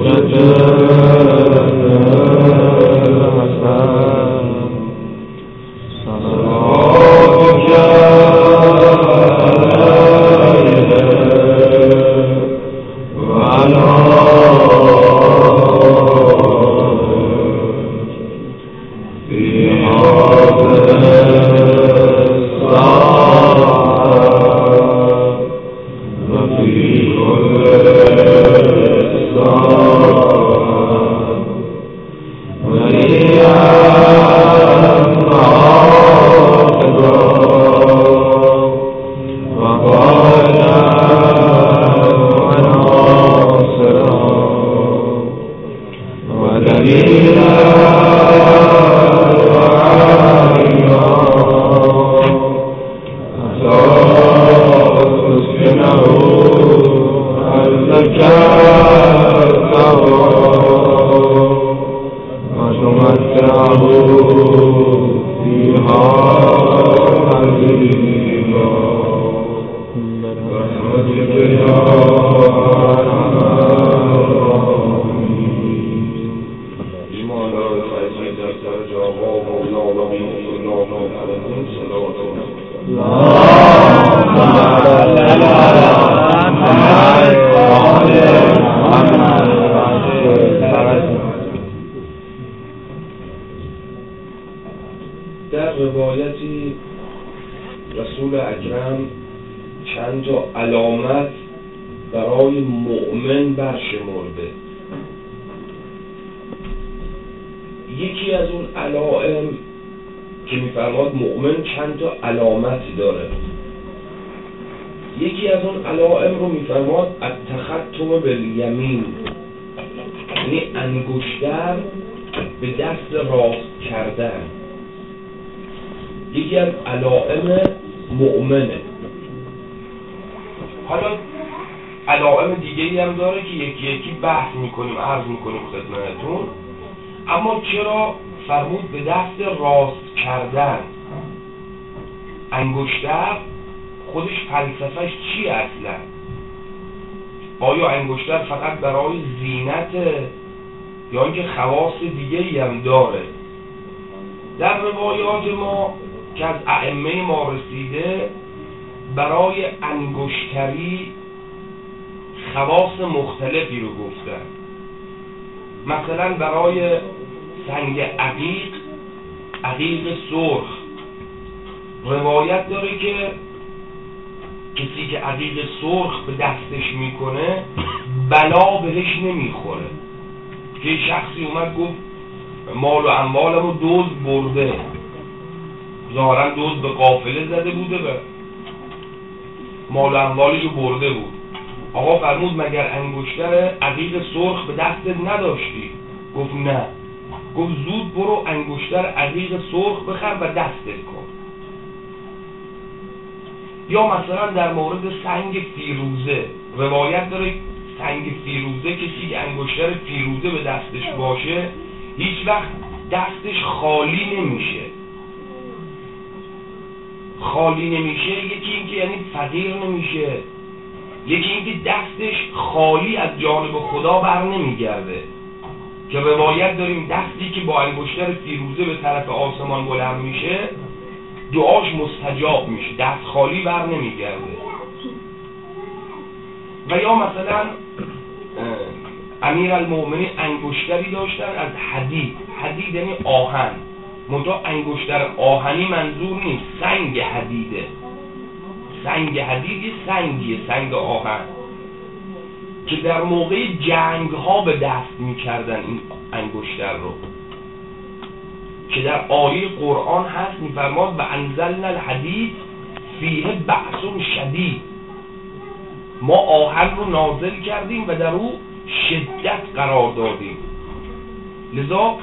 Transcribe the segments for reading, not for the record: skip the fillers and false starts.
در روایتی رسول اکرم چند تا علامت برای مؤمن برشمرده. یکی از اون علائم که میفرماد مؤمن چند تا علامت داره، یکی از اون علائم رو میفرماد التختم بالیمین، یعنی انگشتر به دست راست کردن، یکی از علائم مؤمنه. حالا علائم دیگه‌ای هم داره که یکی یکی بحث میکنیم، عرض میکنیم خدمتتون. اما چرا فرمود به دست راست کردن؟ انگشتر خودش فلسفهش چی اصلا؟ آیا انگشتر فقط برای زینت یا اینکه خواص دیگه‌ای هم داره؟ در روایات ما که از ائمه ما رسیده برای انگشتری خواص مختلفی رو گفتن. مثلا برای سنگ عقیق سرخ روایت داره که کسی که عقیق سرخ به دستش میکنه بلا بهش نمیخوره. که شخصی اومد گفت مال و اموالمو دزد برده، ظاهرا دزد به قافله زده بوده و مال و اموالشو برده بود. آقا فرمود مگر انگشتر عقیق سرخ به دستت نداشتی؟ گفت نه. گفت زود برو انگشتر عقیق سرخ بخر و دستت کن. یا مثلا در مورد سنگ فیروزه روایت داره سنگ فیروزه، کسی که انگشتر فیروزه به دستش باشه هیچ وقت دستش خالی نمیشه. خالی نمیشه یکی اینکه یعنی فقیر نمیشه، یکی اینکه دستش خالی از جانب خدا بر نمیگرده. که روایت داریم دستی که با انگشتر فیروزه به طرف آسمان بلند میشه دعاش مستجاب میشه، دست خالی بر نمیگرده. و یا مثلا امیرالمؤمنین انگشتری داشتن از حدید یعنی آهن، منتها انگشتر آهنی منظور نیست، سنگ حدیده. سنگ حدید یه سنگیه، سنگ آهن، که در موقع جنگ ها به دست میکردن این انگشتر رو، که در آیه قرآن هست میفرماد و انزلنا الحدید فیه بأس شدید، ما آهن رو نازل کردیم و در او شدت قرار دادیم. لذا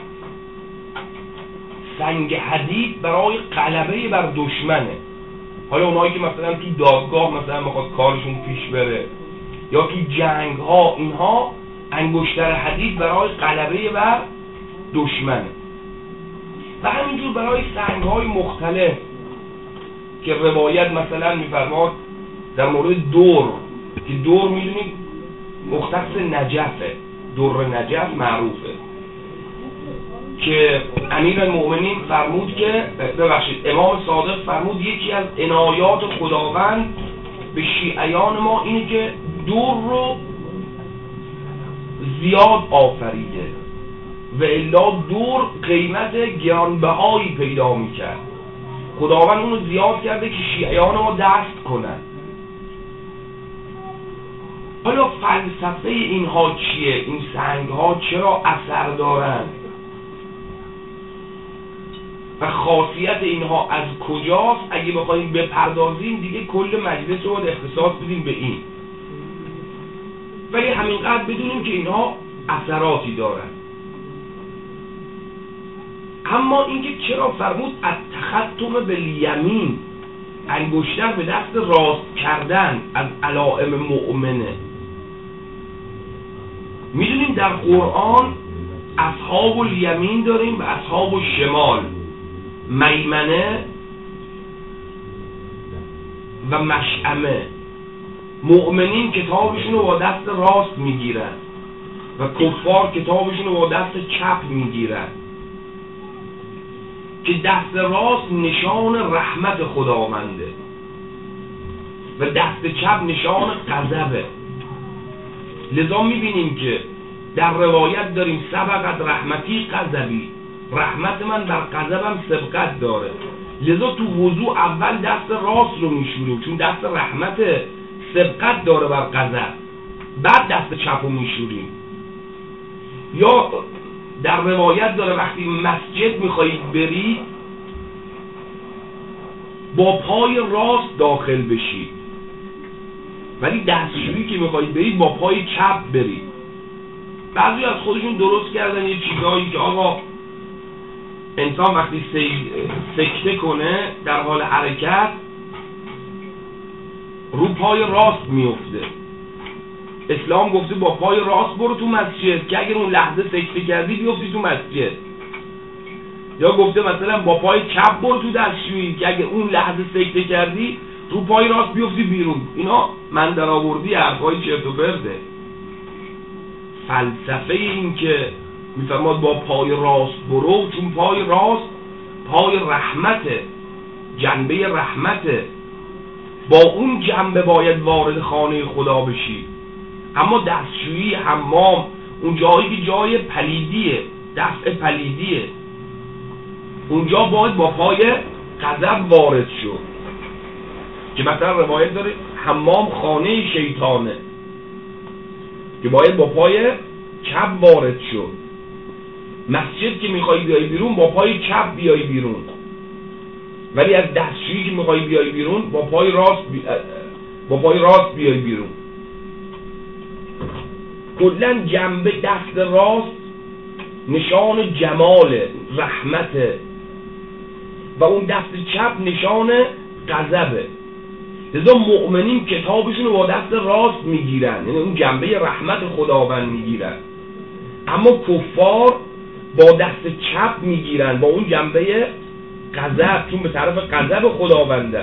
سنگ حدید برای غلبه بر دشمنه. حالا اونایی که مثلا تو دادگاه مثلا میخواد کارشون پیش بره یا تو جنگ ها، اینها انگشتر حدید برای غلبه بر دشمنه. و همینجور برای سنگ های مختلف که روایت مثلا میفرماد در مورد دور، که دور میدونید مختص نجفه، در نجف معروفه که امیرالمؤمنین فرمود که امام صادق فرمود یکی از عنایات خداوند به شیعیان ما اینه که در رو زیاد آفریده و الا در قیمت گرانبهایی پیدا میکرد. خداوند اونو زیاد کرده که شیعیان ما دست کنن. حالا فلسفه اینها چیه؟ این سنگ ها چرا اثر دارن و خاصیت اینها از کجاست؟ اگه بخوایم بپردازیم دیگه کل مجلس رو اختصاص بدیم به این، ولی همینقدر بدونیم که اینها اثراتی دارن. اما اینکه چرا فرمود از تختم بالیمین، انگشتر به دست راست کردن از علائم مؤمنه. میدونیم در قرآن اصحاب الیمین داریم و اصحاب الشمال، میمنه و مشأمه. مؤمنین کتابشون رو با دست راست میگیرن و کفار کتابشون رو با دست چپ میگیرن که دست راست نشان رحمت خداونده و دست چپ نشان غضبه. لذا میبینیم که در روایت داریم سبقت رحمتی غضبی، رحمت من بر غضبم سبقت داره. لذا تو وضو اول دست راست رو میشوریم چون دست رحمت سبقت داره بر غضب، بعد دست چپ رو میشوریم. یا در روایت داره وقتی مسجد میخواهید برید با پای راست داخل بشید، ولی دستشویی که میخواهید برید با پای چپ برید. بعضی از خودشون درست کردن یه چیزایی که آقا انسان وقتی سکته کنه در حال حرکت رو پای راست میفته. اسلام گفته با پای راست برو تو مسجد که اگر اون لحظه سکته کردی بیفتی تو مسجد. یا گفته مثلا با پای چپ برو تو دستشویی که اگر اون لحظه سکته کردی رو پای راست بیفتی بیرون. اینا من در آوردی حرفای چرت و پرته. فلسفه این که میفرماد با پای راست برو، چون پای راست پای رحمته، جنبه رحمته، با اون جنبه باید وارد خانه خدا بشی. اما دستشویی، حمام، اون جایی که جای پلیدیه، دفع پلیدیه، اونجا باید با پای غضب وارد شد. که مثلا روایت داره حمام خانه شیطانه که باید با پای چپ وارد شد. مسجد که میخوای بیای بیرون با پای چپ بیای بیرون، ولی از دستشویی که میخوای بیای بیرون با پای راست بیای بیرون. کلاً جنبه دست راست نشان جمال رحمته و اون دست چپ نشان غضبه. لذا مؤمنین کتابشون رو با دست راست میگیرن، یعنی اون جنبه رحمت خداوند میگیرن، اما کفار با دست چپ میگیرن با اون جنبه غضب، چون به طرف غضب خداونده.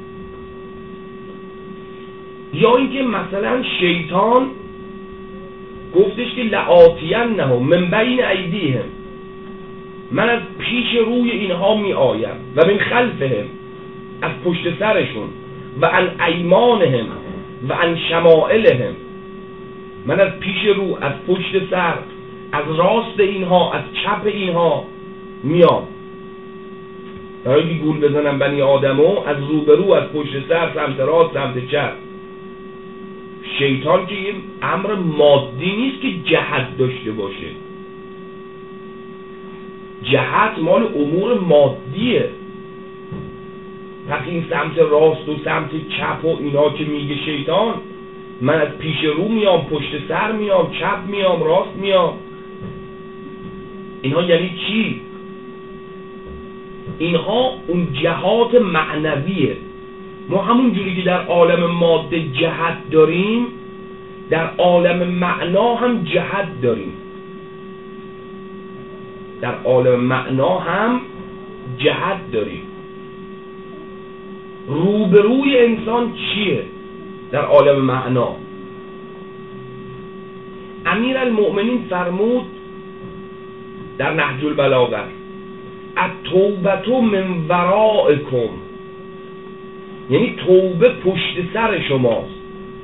یا اینکه مثلا شیطان گفتش که لآتینهم من بین ایدیهم، من از پیش روی اینها می آیم و من خلفهم، از پشت سرشون، و عن ایمانهم و عن شمائلهم، من از پیش رو، از پشت سر، از راست اینها، از چپ اینها میام. برای گول بزنم بنی آدمو از روبرو، از پشت سر، سمت راست، سمت چپ. شیطان که یه امر مادی نیست که جهت داشته باشه، جهت مال امور مادیه. پس این سمت راست و سمت چپ و اینا که میگه شیطان، من از پیش رو میام، پشت سر میام، چپ میام، راست میام، اینها یعنی چی؟ اینها اون جهات معنویه. ما همون جوری که در عالم ماده جهت داریم، در عالم معنا هم جهت داریم. در عالم معنا هم جهت داریم. روبروی انسان چیه در عالم معنا؟ امیرالمؤمنین فرمود در نهج البلاغه التوبه من ورائکم، یعنی توبه پشت سر شماست.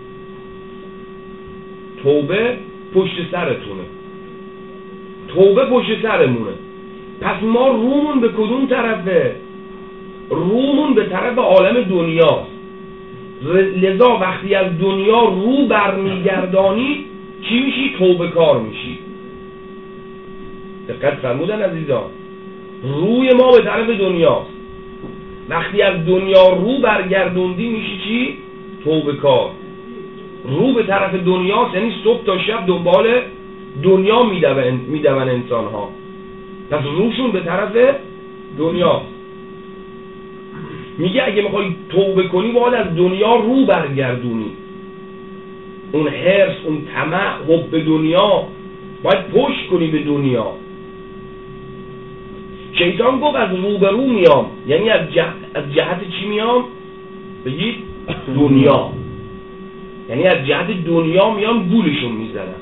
توبه پشت سرتونه، توبه پشت سرمونه. پس ما رومون به کدوم طرفه؟ رومون به طرف عالم دنیاست. لذا وقتی از دنیا رو برمیگردانی چی میشی؟ توبه کار میشی. دقت فرمودن عزیزان، روی ما به طرف دنیاست. وقتی از دنیا رو برگردوندی میشی چی؟ توبه کار. رو به طرف دنیاست، یعنی صبح تا شب دنبال دنیا میدون انسان ها. پس روشون به طرف دنیاست. میگه اگه میخوای توبه کنی باید از دنیا رو برگردونی. اون حرص، اون طمع، حب دنیا باید پشت کنی به دنیا. شیطان گفت از رو به رو میام، یعنی از جهت چی میام؟ بگید دنیا. یعنی از جهت دنیا میام گولشون میزنم.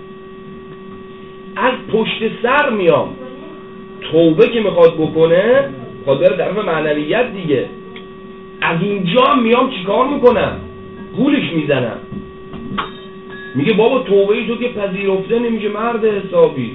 از پشت سر میام. توبه که میخواد بکنه خود بره طرف معنویت دیگه. از اونجا میام چیکار میکنم؟ گولش میزنم. میگه بابا توبه ای تو که پذیرفته نمیشه مرد حسابی.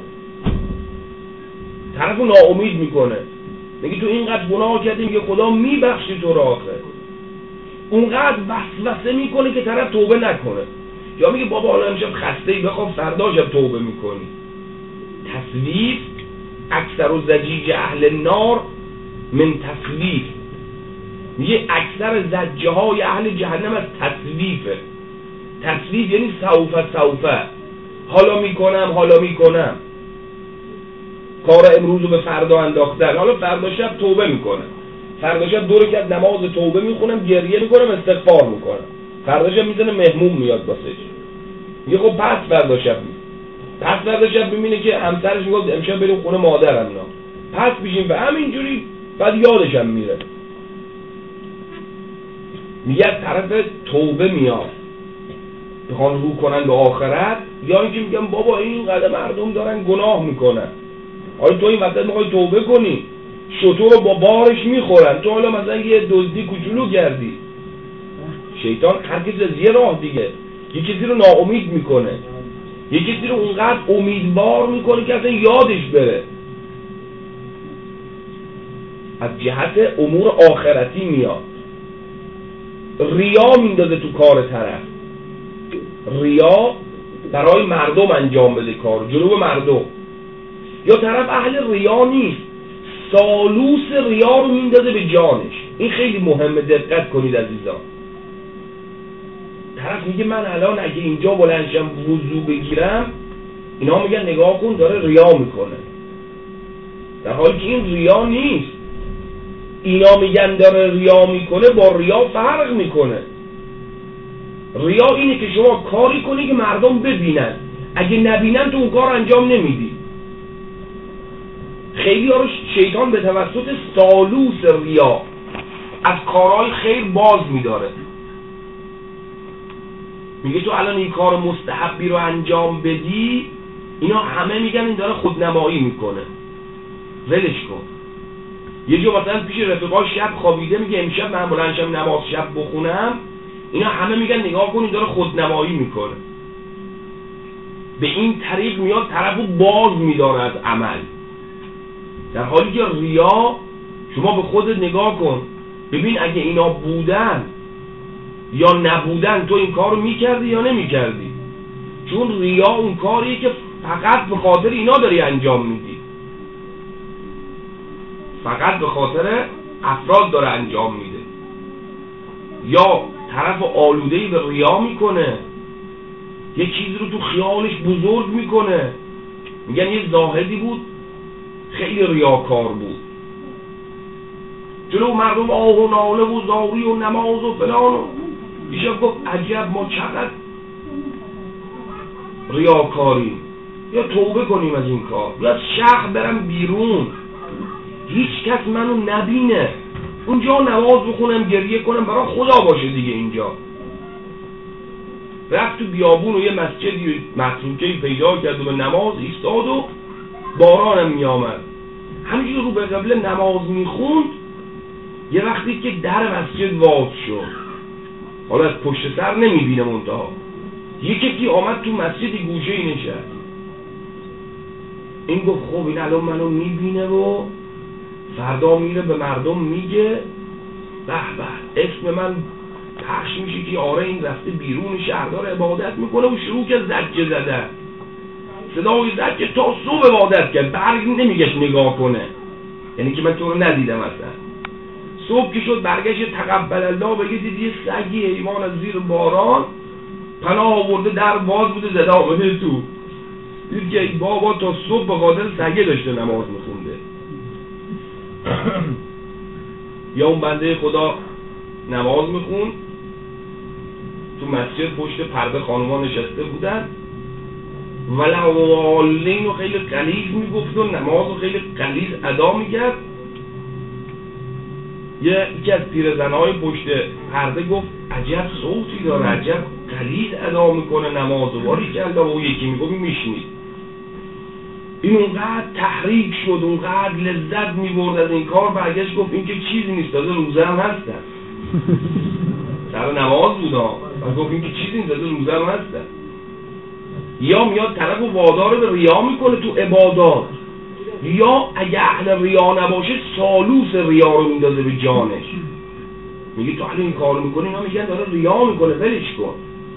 طرفو ناامید میکنه. میگه تو اینقدر گناه کردی، میگه خدا میبخشی تو رو آخر. اونقدر وسوسه میکنه که طرف توبه نکنه. یا میگه بابا حالا امشب خسته‌ای بخواب فردا شب توبه میکنی. تسویف اکثر و زجیج اهل نار من تسویف. میگه اکثر زجه های اهل جهنم از تسویفه. تسویف یعنی سوفه، حالا میکنم کار امروز رو به فردا انداختن، حالا فردا شب توبه میکنم، فردا شب 2 رکعت نماز توبه میخونم، گریه میکنم، استغفار میکنم، فردا شب میزنه مهموم میاد واسش. میگه خب پس فردا شب میبینه که همسرش میگه امشب بریم خونه مادرم، پس میشیم و همینجوری بعد یادشم میره. میگه طرف توبه میاد بخوان رو کنن به آخرت، یا اینکه میگم بابا این قدر مردم دارن گناه میکنن، آیا تو این وقت میخوای توبه کنی؟ شطور رو با بارش میخورن، تو حالا مثلا یه دزدی کوچولو کردی. شیطان هر کسی از یه راه دیگه، یه کسی رو ناامید میکنه، یه کسی رو اونقدر امیدوار میکنه که اصلا یادش بره. از جهت امور آخرتی میاد. ریا میندازه تو کار طرف، ریا برای مردم انجام بده کار، جلو مردم. یا طرف اهل ریا نیست، سالوس ریا رو میندازه به جانش. این خیلی مهمه، دقت کنید عزیزان. طرف میگه من الان اگه اینجا بلندشم وضو بگیرم، اینا میگن نگاه کن داره ریا میکنه، در حالی که این ریا نیست. اینا میگن داره ریا میکنه، با ریا فرق میکنه. ریا اینه که شما کاری کنی که مردم ببینن، اگه نبینن تو اون کار انجام نمیدی. خیلی ها رو شیطان به توسط سالوس ریا از کارهای خیر باز میداره. میگه تو الان این کار مستحبی رو انجام بدی، اینا همه میگن این داره خودنمایی میکنه، ولش کن. یه جا مثلا پیش رفقا شب خوابیده، میگه امشب من بلندشم نماز شب بخونم، اینا همه میگن نگاه کن این داره خودنمایی میکنه. به این طریق میاد طرفو باز میداره از عمل، در حالی که ریا، شما به خودت نگاه کن ببین اگه اینا بودن یا نبودن تو این کارو میکردی یا نمیکردی. چون ریا اون کاریه که فقط به خاطر اینا داری انجام میدی، فقط به خاطر افراد داره انجام میده. یا طرف آلودهی به ریا میکنه، یه چیز رو تو خیالش بزرگ میکنه. میگن یه زاهدی بود خیلی ریاکار بود، جلو مردم آه و ناله و زاری و نماز و فلان، ایشا گفت عجب ما چقدر ریاکاریم، یا توبه کنیم از این کار، یا از شهر برم بیرون هیچ کس منو نبینه، اونجا نماز بخونم گریه کنم برای خدا باشه دیگه. اینجا رفت تو بیابون و یه مسجدی متروکه‌ای پیدا کرد و به نماز ایستاد و بارانم میامد. همینجور رو به قبله نماز میخوند، یه وقتی که در مسجد واز شد، حالا از پشت سر نمیبینه منتها، یه کسی آمد تو مسجد گوشه‌ای نشست. این گفت خب این الان منو میبینه و فردا میره به مردم میگه به به اسم من پخش میشه که آره این رفته بیرون شهر داره عبادت میکنه و شروع کرد زجه زدن، صدای زجه تا صبح عبادت کرد، برگ نمیگشت نگاه کنه، یعنی که من تو رو ندیدم اصلا. صبح که شد برگشت تقبل الله بگه دید یه سگی حیوان از زیر باران پناه آورده، در باز بوده زده آمده تو. دید که بابا تا صبح به خاطر سگه داشته نماز میخونده. یا اون بنده خدا نماز میخون تو مسجد، پشت پرده خانومان نشسته بودن، ولعالین رو خیلی غلیظ میگفت و نماز رو خیلی غلیظ ادا میکرد. یکی از پیرزنهای پشت پرده گفت عجب صوتی داره، عجب غلیظ ادا میکنه نماز و باری کرده. و یکی میگفت میشنید. این اونقدر تحریک شد، اونقدر لذت میبرد از این کار، برگشت گفت این که چیزی نیست، تازه روزه هم هستن. سر نماز بودا و گفت این که چیزی نیست، تازه روزه هم هستن. یا میاد طرف و وادار به ریا میکنه تو عبادات، یا اگه اهل ریا نباشه سالوس ریا رو میندازه به جانش، میگه تو اهل این کار میکنی، اینا میگن داره ریا میکنه ولش کن.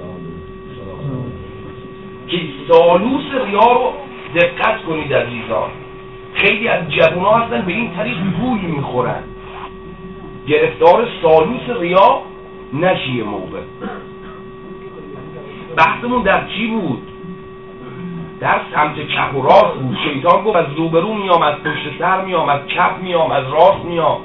که سالوس ریا رو دقت کنید عزیزان، خیلی از جوونا هستن به این طریق گول میخورن، گرفتار سالوس ریا نشیه. موقع بحثمون در چی بود؟ در سمت چپ و راست بود. شیطان گفت از روبرو میام، از پشت سر میام، از چپ میام، از راست میام،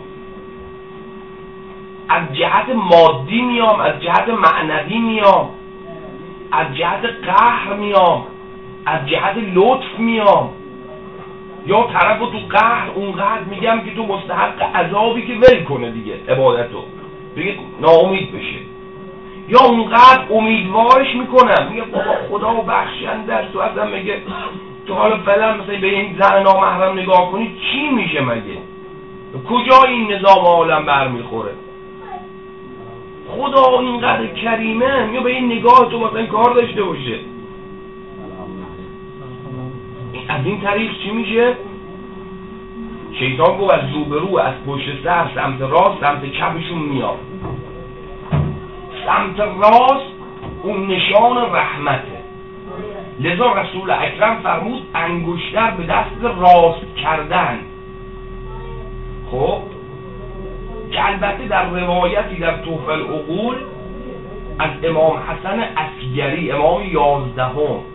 از جهت مادی میام، از جهت معنوی میام، از جهت قهر میام، از جهت لطف میام. یا طرفو تو قهر اونقدر میگم که تو مستحق عذابی که ول کنه دیگه عبادتو، بگه ناامید بشه. یا اونقدر امیدوارش میکنم، میگه بابا خدا بخشنده است، تو اصلا میگه تو حالا فعلا مثلا به این زن نامحرم نگاه کنی چی میشه مگه؟ کجا این نظام عالم برمیخوره؟ خدا اینقدر کریمه، یا به این نگاه تو مثلا کار داشته باشه. از این طریق چی میشه؟ شیطان گفت از روبرو، از پشت سر، سمت راست، سمت چپشون میاد. سمت راست اون نشان رحمته، لذا رسول اکرم فرمود انگشتر به دست راست کردن. خب که البته در روایتی در تحفه العقول از امام حسن عسگری، امام 11،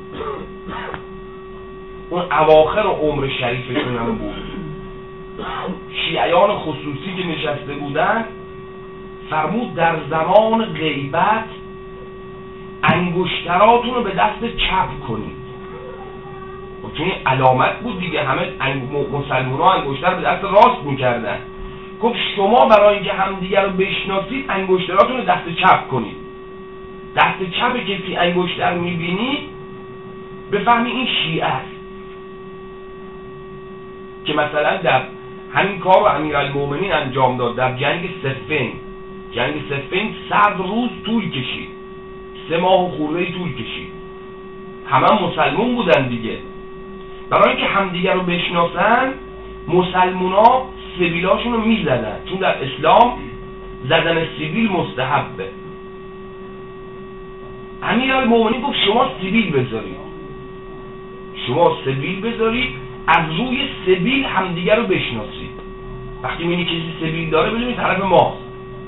اون اواخر عمر شریفشون هم بود، شیعیان خصوصی که نشسته بودن، فرمود در زمان غیبت انگشتراتون رو به دست چپ کنید. چون علامت بود دیگه، همه مسلمان ها انگشتر به دست راست میکردن. گفت شما برای اینکه همدیگر رو بشناسید انگشتراتون رو دست چپ کنید. دست چپ کسی انگشتر میبینید بفهمی این شیعه است. که مثلا در همین کار رو امیرالمومنین انجام داد در جنگ صفین. جنگ صفین 100 روز طول کشید، 3 ماه و خورده طول کشید. همه مسلمون بودن دیگه. برای اینکه همدیگر رو بشناسن مسلمونا سبیلاشون رو میزدن، چون در اسلام زدن سبیل مستحبه. امیرالمومنین گفت شما سبیل بذارید، شما سبیل بذارید، از روی سبیل همدیگر رو بشناسید. وقتی میبینی کسی سبیل داره بدونید طرف ماست.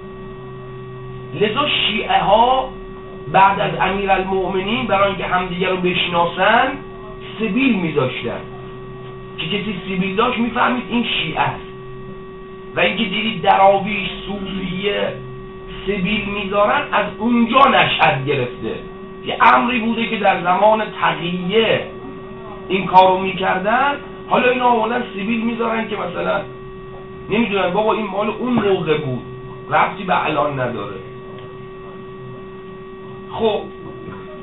لذا شیعه ها بعد از امیرالمومنین برای اینکه همدیگر رو بشناسن سبیل میذاشتن، که کسی سبیل داشت میفهمید این شیعه است. و اینکه دیدید دراویش صوفیه سبیل میذارن، از اونجا نشأت گرفته. یه امری بوده که در زمان تقیه این کارو میکردن، حالا اینا آمدن سبیل میذارن که مثلا نمیدونن بابا این مال اون موقع بود، ربطی به الان نداره. خب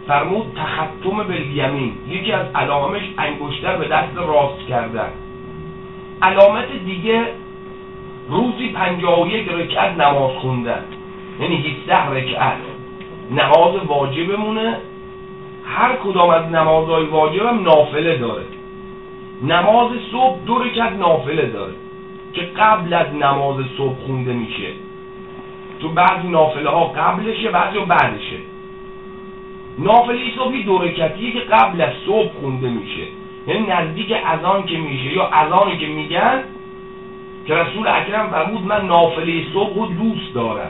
فرمود تختم بالیمین، یکی از علامش انگشتر به دست راست کردن. علامت دیگه روزی 51 رکعت نماز خوندن، یعنی 17 رکعت نماز واجبمونه. هر کدام از نمازهای واجب هم نافله داره. نماز صبح 2 رکعت نافله داره که قبل از نماز صبح خونده میشه، تو بعضی نافله ها قبلشه بعضی ها بعدشه. نافله صبحی 2 رکعتیه که قبل از صبح خونده میشه، یعنی نزدیک اذان که میشه یا اذانی که میگن که رسول اکرم فرمود من نافله صبح رو دوست دارم.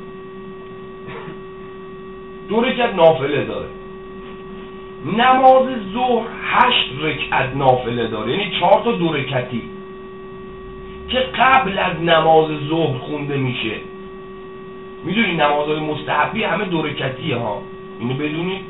2 رکعت نافله داره. نماز ظهر 8 رکعت نافله داره، یعنی 4 تا 2 رکعتی که قبل از نماز ظهر خونده میشه. میدونی نمازهای مستحبی همه 2 رکعتیه ها، اینو بدونید.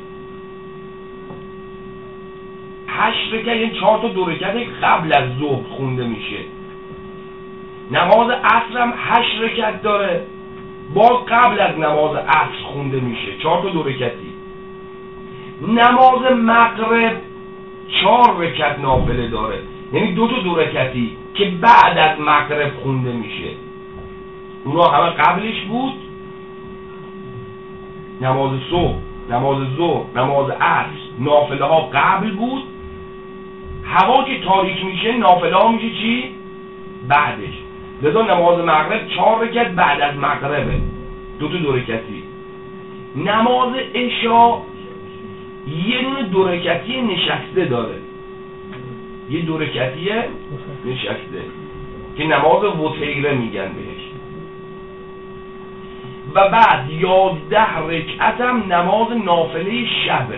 8 رکعت یعنی 4 تا 2 رکعتی قبل از ظهر خونده میشه. نماز عصر هم 8 رکعت داره، باز قبل از نماز عصر خونده میشه، 4 تا 2 رکعتی. نماز مغرب 4 رکعت نافله داره، یعنی 2 تا 2 رکعتی که بعد از مغرب خونده میشه. اونا همه قبلش بود. نماز صبح، نماز ظهر، نماز عصر نافله ها قبل بود. هوا که تاریک میشه نافله ها میشه چی؟ بعدش. لذا نماز مغرب 4 رکعت بعد از مغربه، 2 تا 2 رکعتی. نماز عشا یه دونه 2 رکعتی نشسته داره، یه 2 رکعتی نشسته که نماز وتیره میگن بهش. و بعد 11 رکعت هم نماز نافله شبه.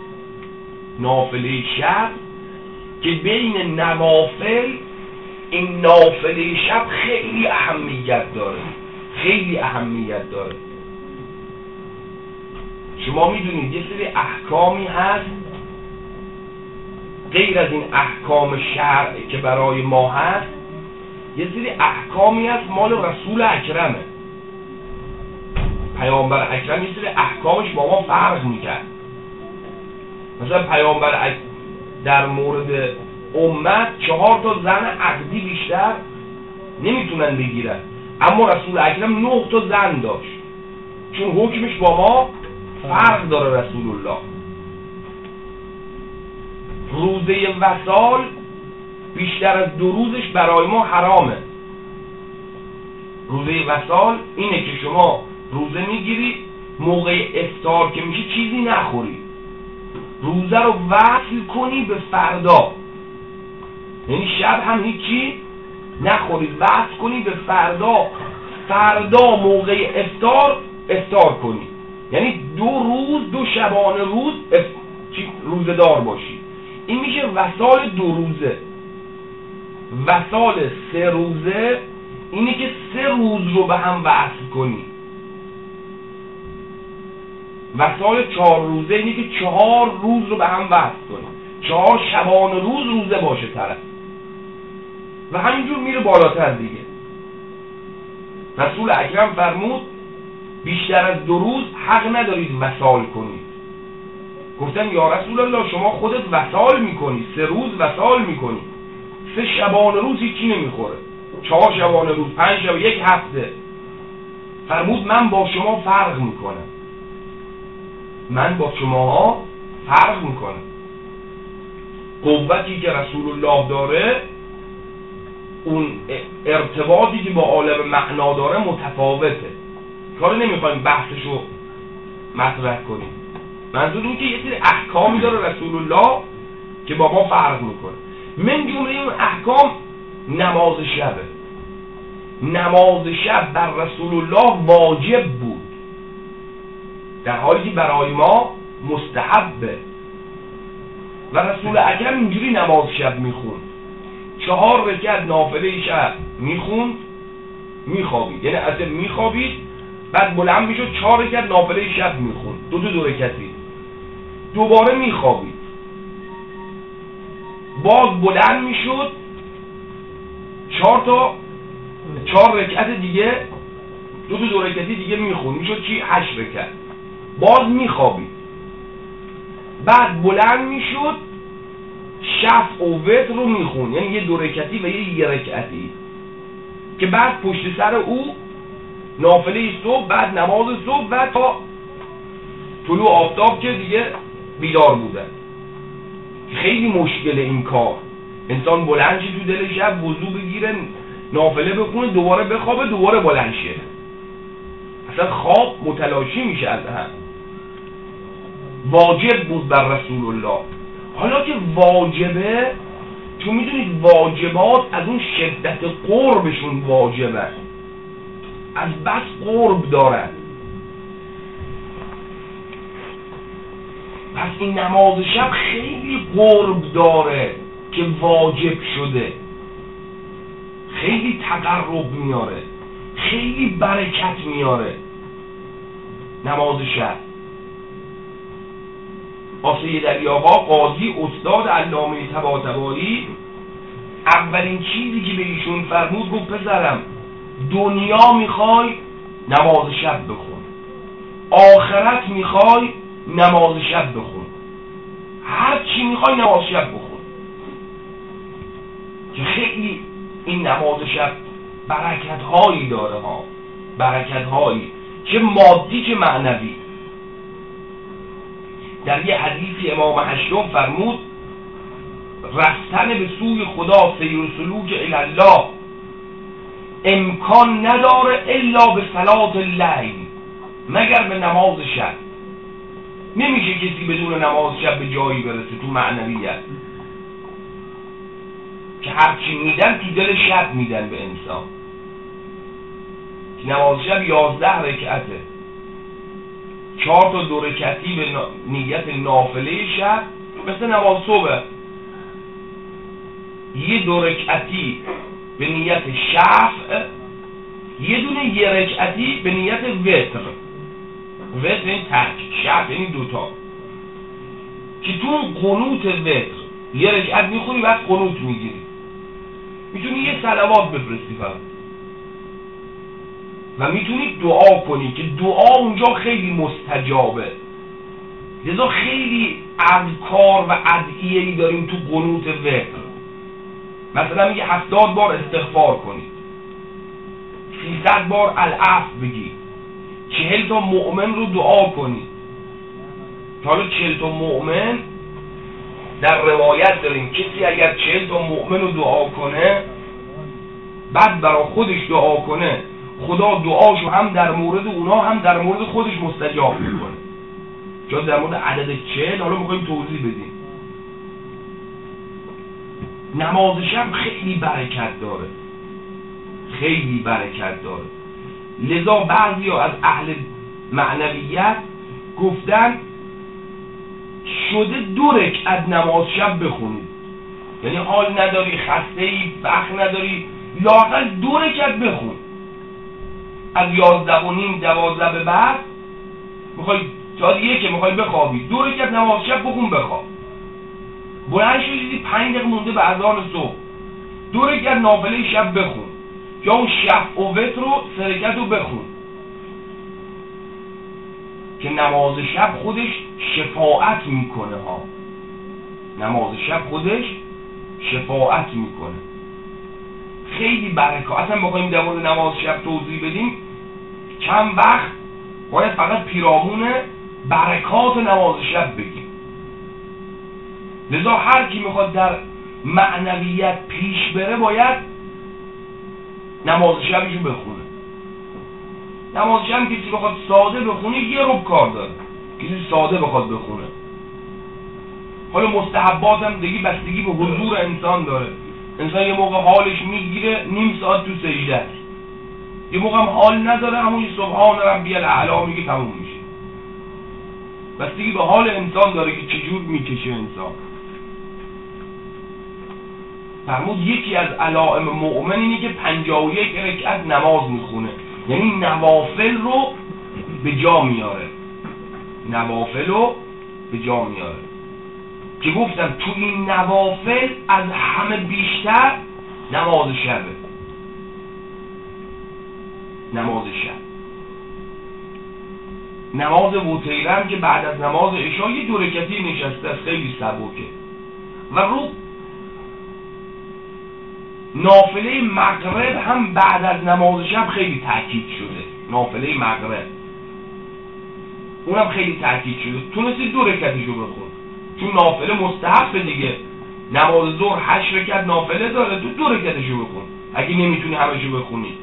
نافله شب که بین نوافل این نافله شب خیلی اهمیت داره، خیلی اهمیت داره. شما میدونید یه سری احکامی هست غیر از این احکام شرع که برای ما هست، یه سری احکامی هست مال رسول اکرمه. پیامبر اکرم یه سری احکامش با ما فرق میکرد. مثلا پیامبر در مورد امت 4 تا زن عقدی بیشتر نمیتونن بگیرن، اما رسول اکرم 9 تا زن داشت، چون حکمش با ما فرق داره. رسول الله روزه وصال بیشتر از 2 روزش برای ما حرامه. روزه وصال اینه که شما روزه میگیری، موقع افطار که میشه چیزی نخوری، روزه رو وصل کنی به فردا، یعنی شب هم هیچی نخوری، وصل کنی به فردا، فردا موقع افطار کنی، یعنی 2 روز 2 شبانه روز روزه دار باشی. این میشه وصال 2 روزه. وصال 3 روزه اینه که 3 روز رو به هم وصل کنی. وصال 4 روزه اینه که 4 روز رو به هم وصل کنی، 4 شبانه روز روزه باشه طرف، و همینجور میره بالاتر دیگه. رسول اکرم فرمود بیشتر از 2 روز حق ندارید وصال کنید. گفتن یا رسول الله شما خودت وصال میکنی، 3 روز وصال میکنی، 3 شبانه روز هیچی نمیخوره، 4 شبانه روز، 5 شبانه، 1 هفته. فرمود من با شما فرق میکنم، من با شماها فرق میکنم. قوتی که رسول الله داره، اون ارتباطی که با عالم معنا داره متفاوته. کاری نمیخوایم بحثشو مطرح کنیم. منظور این که یه سری احکامی داره رسول الله که با ما فرق میکنه. من جمله اون احکام نماز شبه. نماز شب بر رسول الله واجب بود، در حالی که برای ما مستحبه. و رسول اکرم اینجوری نماز شب میخوند، 4 رکعت نافله شب میخوند، میخوابید، یعنی اصلا میخوابید، بعد بلند میشد 4 رکعت نافله شب میخوند، 2 تا 2 رکعتی، دوباره میخوابید، باز بلند میشد 4 رکعت دیگه، 2 تا 2 رکعتی دیگه میخوند، میشد چی؟ 8 رکعت، باز میخوابید. بعد بلند میشد شفع و وتر رو میخون، یعنی یه 2 رکعتی و یه رکعتی، که بعد پشت سر او نافله صبح، بعد نماز صبح و تا طلوع آفتاب که دیگه بیدار بودن. خیلی مشکل این کار، انسان بلند شه تو دل شب وضو بگیره نافله بخونه دوباره بخوابه دوباره بلند شه، اصلا خواب متلاشی میشه از هم. واجب بود بر رسول الله. حالا که واجبه، تو میدونید واجبات از اون شدت قربشون واجبه، از بس قرب دارن. پس این نماز شب خیلی قرب داره که واجب شده، خیلی تقرب میاره، خیلی برکت میاره نماز شب. آسه دریاها قاضی استاد علامه طباطبایی اولین چیزی که به ایشون فرمود گفت پسرم دنیا میخوای نماز شب بخون، آخرت میخوای نماز شب بخون، هر چی میخوای نماز شب بخون. که خیلی این نماز شب برکت هایی داره ها، برکت هایی چه مادی چه معنوی. در یه حدیثی امام هشتم فرمود رفتن به سوی خدا سیر و سلوک الله امکان نداره الا به صلات اللیل، مگر به نماز شب. نمیشه کسی بدون نماز شب به جایی برسه تو معنویت، که هرچی میدن تو دل شب میدن به انسان. نماز شب 11 رکعته، 4 تا 2 رکعتی به نیت نافله شب مثل نماز صبح، یه 2 رکعتی به نیت شفع، یه دونه 1 رکعتی به نیت وتر. وتر این تک، شفع این 2 تا، که تو قنوت وتر 1 رکعت میخونی بعد قنوت میگیری، میتونی یه صلوات بفرستی فقط و میتونی دعا کنی که دعا اونجا خیلی مستجابه. لذا خیلی اذکار و ادعیه‌ای داریم تو قنوت وتر. مثلا میگه 70 بار استغفار کنید، 300 بار العفو بگی، 40 تا مؤمن رو دعا کنید. حالا 40 تا مؤمن در روایت داریم کسی اگر 40 تا مؤمن رو دعا کنه بعد برای خودش دعا کنه، خدا دعاشو هم در مورد اونا هم در مورد خودش مستجاب میکنه. چون در مورد عدد 40 حالا میخوایم توضیح بدیم. نماز شب خیلی برکت داره، خیلی برکت داره. لذا بعضی از اهل معنویت گفتن شده 2 رکعت نماز شب بخونید، یعنی حال نداری، خسته ای، وقت نداری، لااقل 2 رکعت بخون. از 11 و نیم 12 به بعد میخوای تا دیگه که میخوای بخوابی 2 رکعت نماز شب بخون بخواب. بلند شدی 5 دقیقه مونده به اذان صبح 2 رکعت نافله شب بخون، یا اون شفع و وتر رو 3 رکعت رو بخون، که نماز شب خودش شفاعت میکنه ها. نماز شب خودش شفاعت میکنه، خیلی برکات. اصلا بخوایم در مورد نماز شب توضیح بدیم چند وقت، باید فقط پیرامون برکات نماز شب بگیم. لذا هر کی میخواد در معنویت پیش بره باید نماز شبشو بخونه. نماز شب کسی بخواد ساده بخونه 1 ربع کار داره، کسی ساده بخواد بخونه. حالا مستحبات هم دیگه بستگی به حضور انسان داره. انسان یه موقع حالش میگیره نیم ساعت تو سجده است، یه موقع هم حال نداره همون سبحان ربی الاعلی میگه تموم میشه. بستگی به حال انسان داره که چجور میکشه انسان. فرمود یکی از علائم مؤمن اینه که 51 رکعت نماز میخونه، یعنی نوافل رو به جا میاره، نوافل رو به جا میاره. که گفتم تو این نوافل از همه بیشتر نماز شبه، نماز شب. نماز وتیره هم که بعد از نماز عشا یه 2 رکعتی نشسته است، خیلی سبکه. و رو نافله مغرب هم بعد از نماز شب خیلی تاکید شده، نافله مغرب اونم خیلی تاکید شده، تونستی 2 رکعتیشو بخون، چون نافله مستحب دیگه. نماز ظهر 8 رکعت نافله داره، تو 2 رکعتشو بخون اگه نمیتونی همشو بخونی.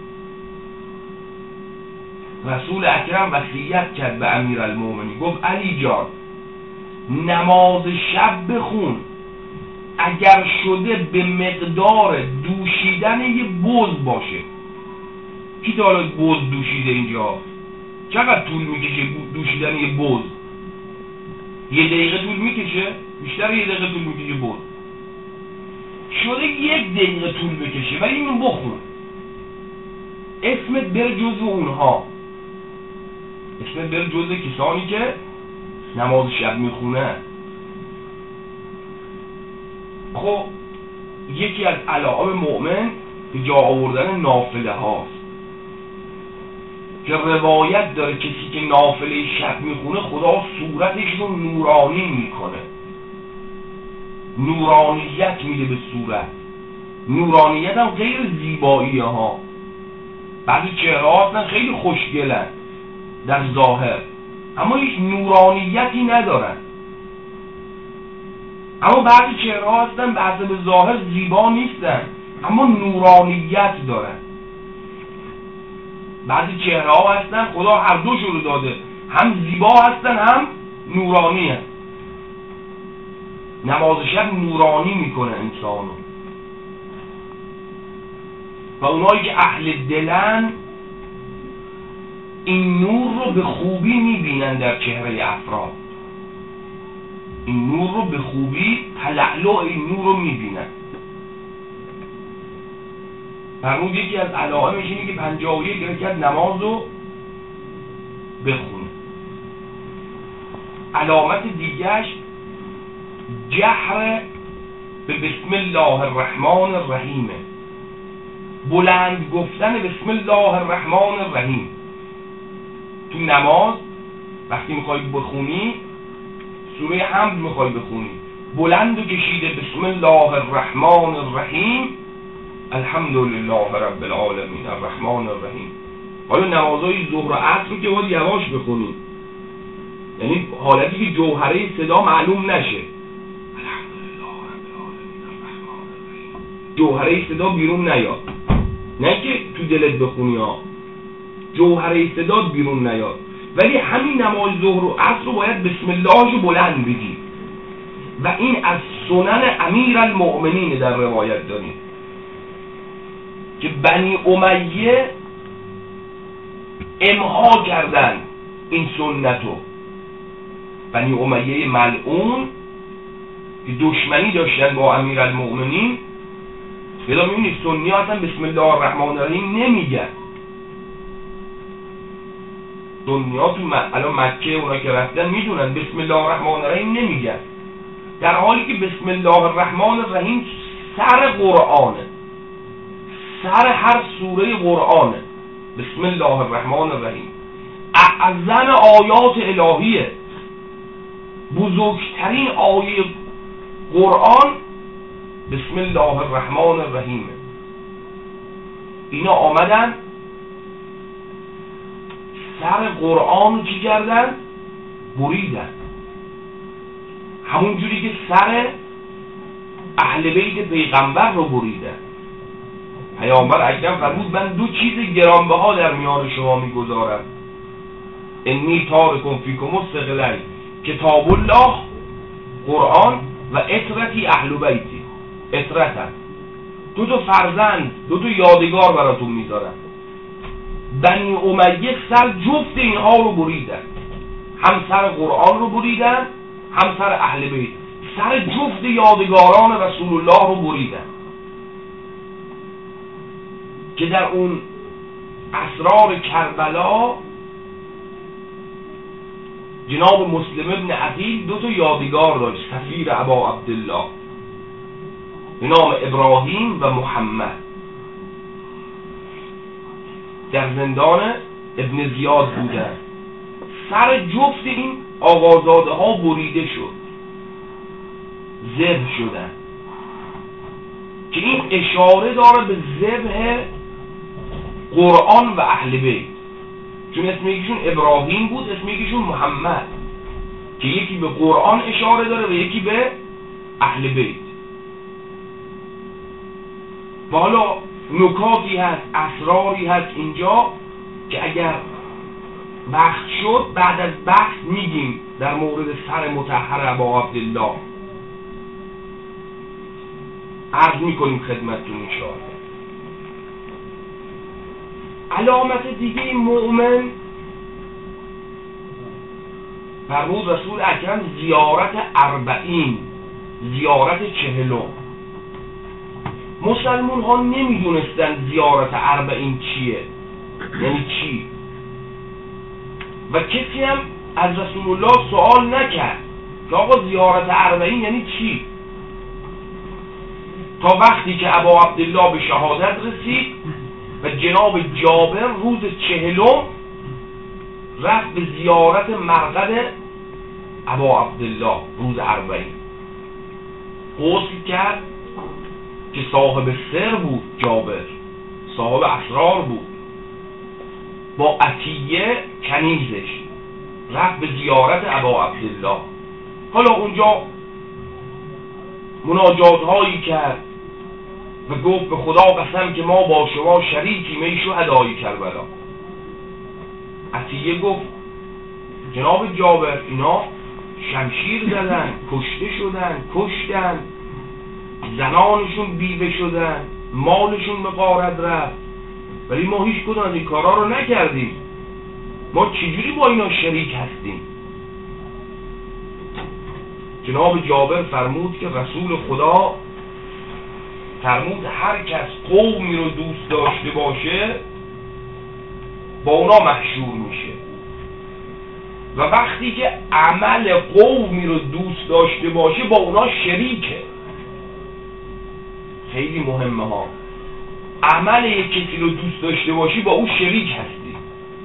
رسول اکرم وصیت کرد به امیرالمومنین، گفت علی جان نماز شب بخون اگر شده به مقدار دوشیدن یه بز باشه. کی تا حالا بز دوشیده اینجا؟ چقدر طول میکشه دوشیدن یه بز؟ 1 دقیقه طول میکشه؟ بیشتر 1 دقیقه طول میکشه بز. شده 1 دقیقه طول بکشه ولی اینو بخون، اسمت بره جزو اونها، اسمت بره جزو کسانی که نماز شب میخونه. خب یکی از علائم مؤمن به جا آوردن نافله هاست که روایت داره کسی که نافله شب میخونه خدا صورتش رو نورانی میکنه، نورانیت میده به صورت. نورانیت هم غیر زیبایی ها، بعضی چهره هستن خیلی خوشگلن در ظاهر اما هیچ نورانیتی ندارن، اما بعضی چهره هستن به ظاهر زیبا نیستن اما نورانیت دارن. بعضی چهره ها هستن خدا هر دوش رو داده، هم زیبا هستن هم نورانی هستن. نماز شب نورانی میکنه انسانو و اونایی که اهل دلن این نور رو به خوبی میبینن در چهره افراد، این نور رو به خوبی، تلألؤ این نور رو میبینن. فرمود یکی از علائمش اینه که 51 رکعت نماز رو بخونه. علامت دیگهش جهر به بسم الله الرحمن الرحیم، بلند گفتن بسم الله الرحمن الرحیم. تو نماز وقتی میخوای بخونی سوره حمد میخوای بخونی، بلند و کشیده بسم الله الرحمن الرحیم الحمد لله رب العالمین الرحمن الرحیم. حالا نمازهای ظهر و عصر رو که باید یواش بخونی، یعنی حالتی که جوهره صدا معلوم نشه، الحمد لله رب العالمین الرحمن الرحیم، جوهره صدا بیرون نیاد، نه که تو دلت بخونی ها، جوهره صدا بیرون نیاد. ولی همین نماز ظهر و عصر رو باید بسم الله رو بلند بگی و این از سنن امیرالمؤمنین در روایت داریم که بنی امیه امها کردن این سنتو. بنی امیه ملعون که دشمنی داشتن با امیرالمؤمنین، بلا میبینید سنی ها اصلا بسم الله الرحمن الرحیم نمیگن. سنی ها تو الان مکه اونا که رفتن میدونن بسم الله الرحمن الرحیم نمیگن، در حالی که بسم الله الرحمن الرحیم سر قرآنه، سر هر سوره قرآنه. بسم الله الرحمن الرحیم اعظم آیات الهیه، بزرگترین آیه قرآن بسم الله الرحمن الرحیم. اینا آمدن سر قرآن رو چی کردن؟ بریدن، همون جوری که سر اهل بیت پیغمبر رو بریدن. پیامبر اکرم فرمود من 2 چیز گرانبها در میان شما میگذارم، انی تارکم فیکم الثقلین، کتاب الله قرآن و اطرتی اهل بیتی. اطرتن 2 فرزند، 2 یادگار براتون میذارم. بنی امیه سر جفت اینها رو بریدن، هم سر قرآن رو بریدن هم سر اهل بیت، سر جفت یادگاران رسول الله رو بریدن که در اون اسرار کربلا جناب مسلم ابن عقیل 2 یادگار داشت، سفیر ابا عبدالله به نام ابراهیم و محمد، در زندان ابن زیاد بودن. سر جفت این آقازاده ها بریده شد، ذبح شدن، که این اشاره داره به ذبح قرآن و اهل بیت، چون اسم یکیشون ابراهیم بود، اسم یکیشون محمد، که یکی به قرآن اشاره داره و یکی به اهل بیت. و حالا نکاتی هست، اسراری هست اینجا که اگر وقت شد بعد از بحث میگیم در مورد سر مطهر ابا عبدالله، عرض میکنیم خدمتتون انشاءالله. علامت دیگه مؤمن فرمود رسول اکرم زیارت 40، زیارت 40. مسلمون ها نمیدونستن زیارت 40 چیه، یعنی چی، و کسی هم از رسول الله سوال نکرد که آقا زیارت 40 یعنی چی، تا وقتی که ابا عبدالله به شهادت رسید و جناب جابر روز 40 رفت به زیارت مرقد ابا عبدالله روز 40. غسل کرد که صاحب سر بود، جابر صاحب اسرار بود، با عطیه کنیزش رفت به زیارت ابا عبدالله. حالا اونجا مناجات هایی کرد و گفت به خدا قسم که ما با شما شریکیم ای شهدای کربلا. عطیه گفت جناب جابر اینا شمشیر زدن، کشته شدن، کشتن، زنانشون بیوه شدن، مالشون به غارت رفت، ولی ما هیچ کدوم از این کارا رو نکردیم، ما چجوری با اینا شریک هستیم؟ جناب جابر فرمود که رسول خدا فرمود هر کس قومی رو دوست داشته باشه با اونا محشور میشه، و وقتی که عمل قومی رو دوست داشته باشه با اونا شریکه. خیلی مهمه ها، عمل یک کسی رو دوست داشته باشی با او شریک هستی.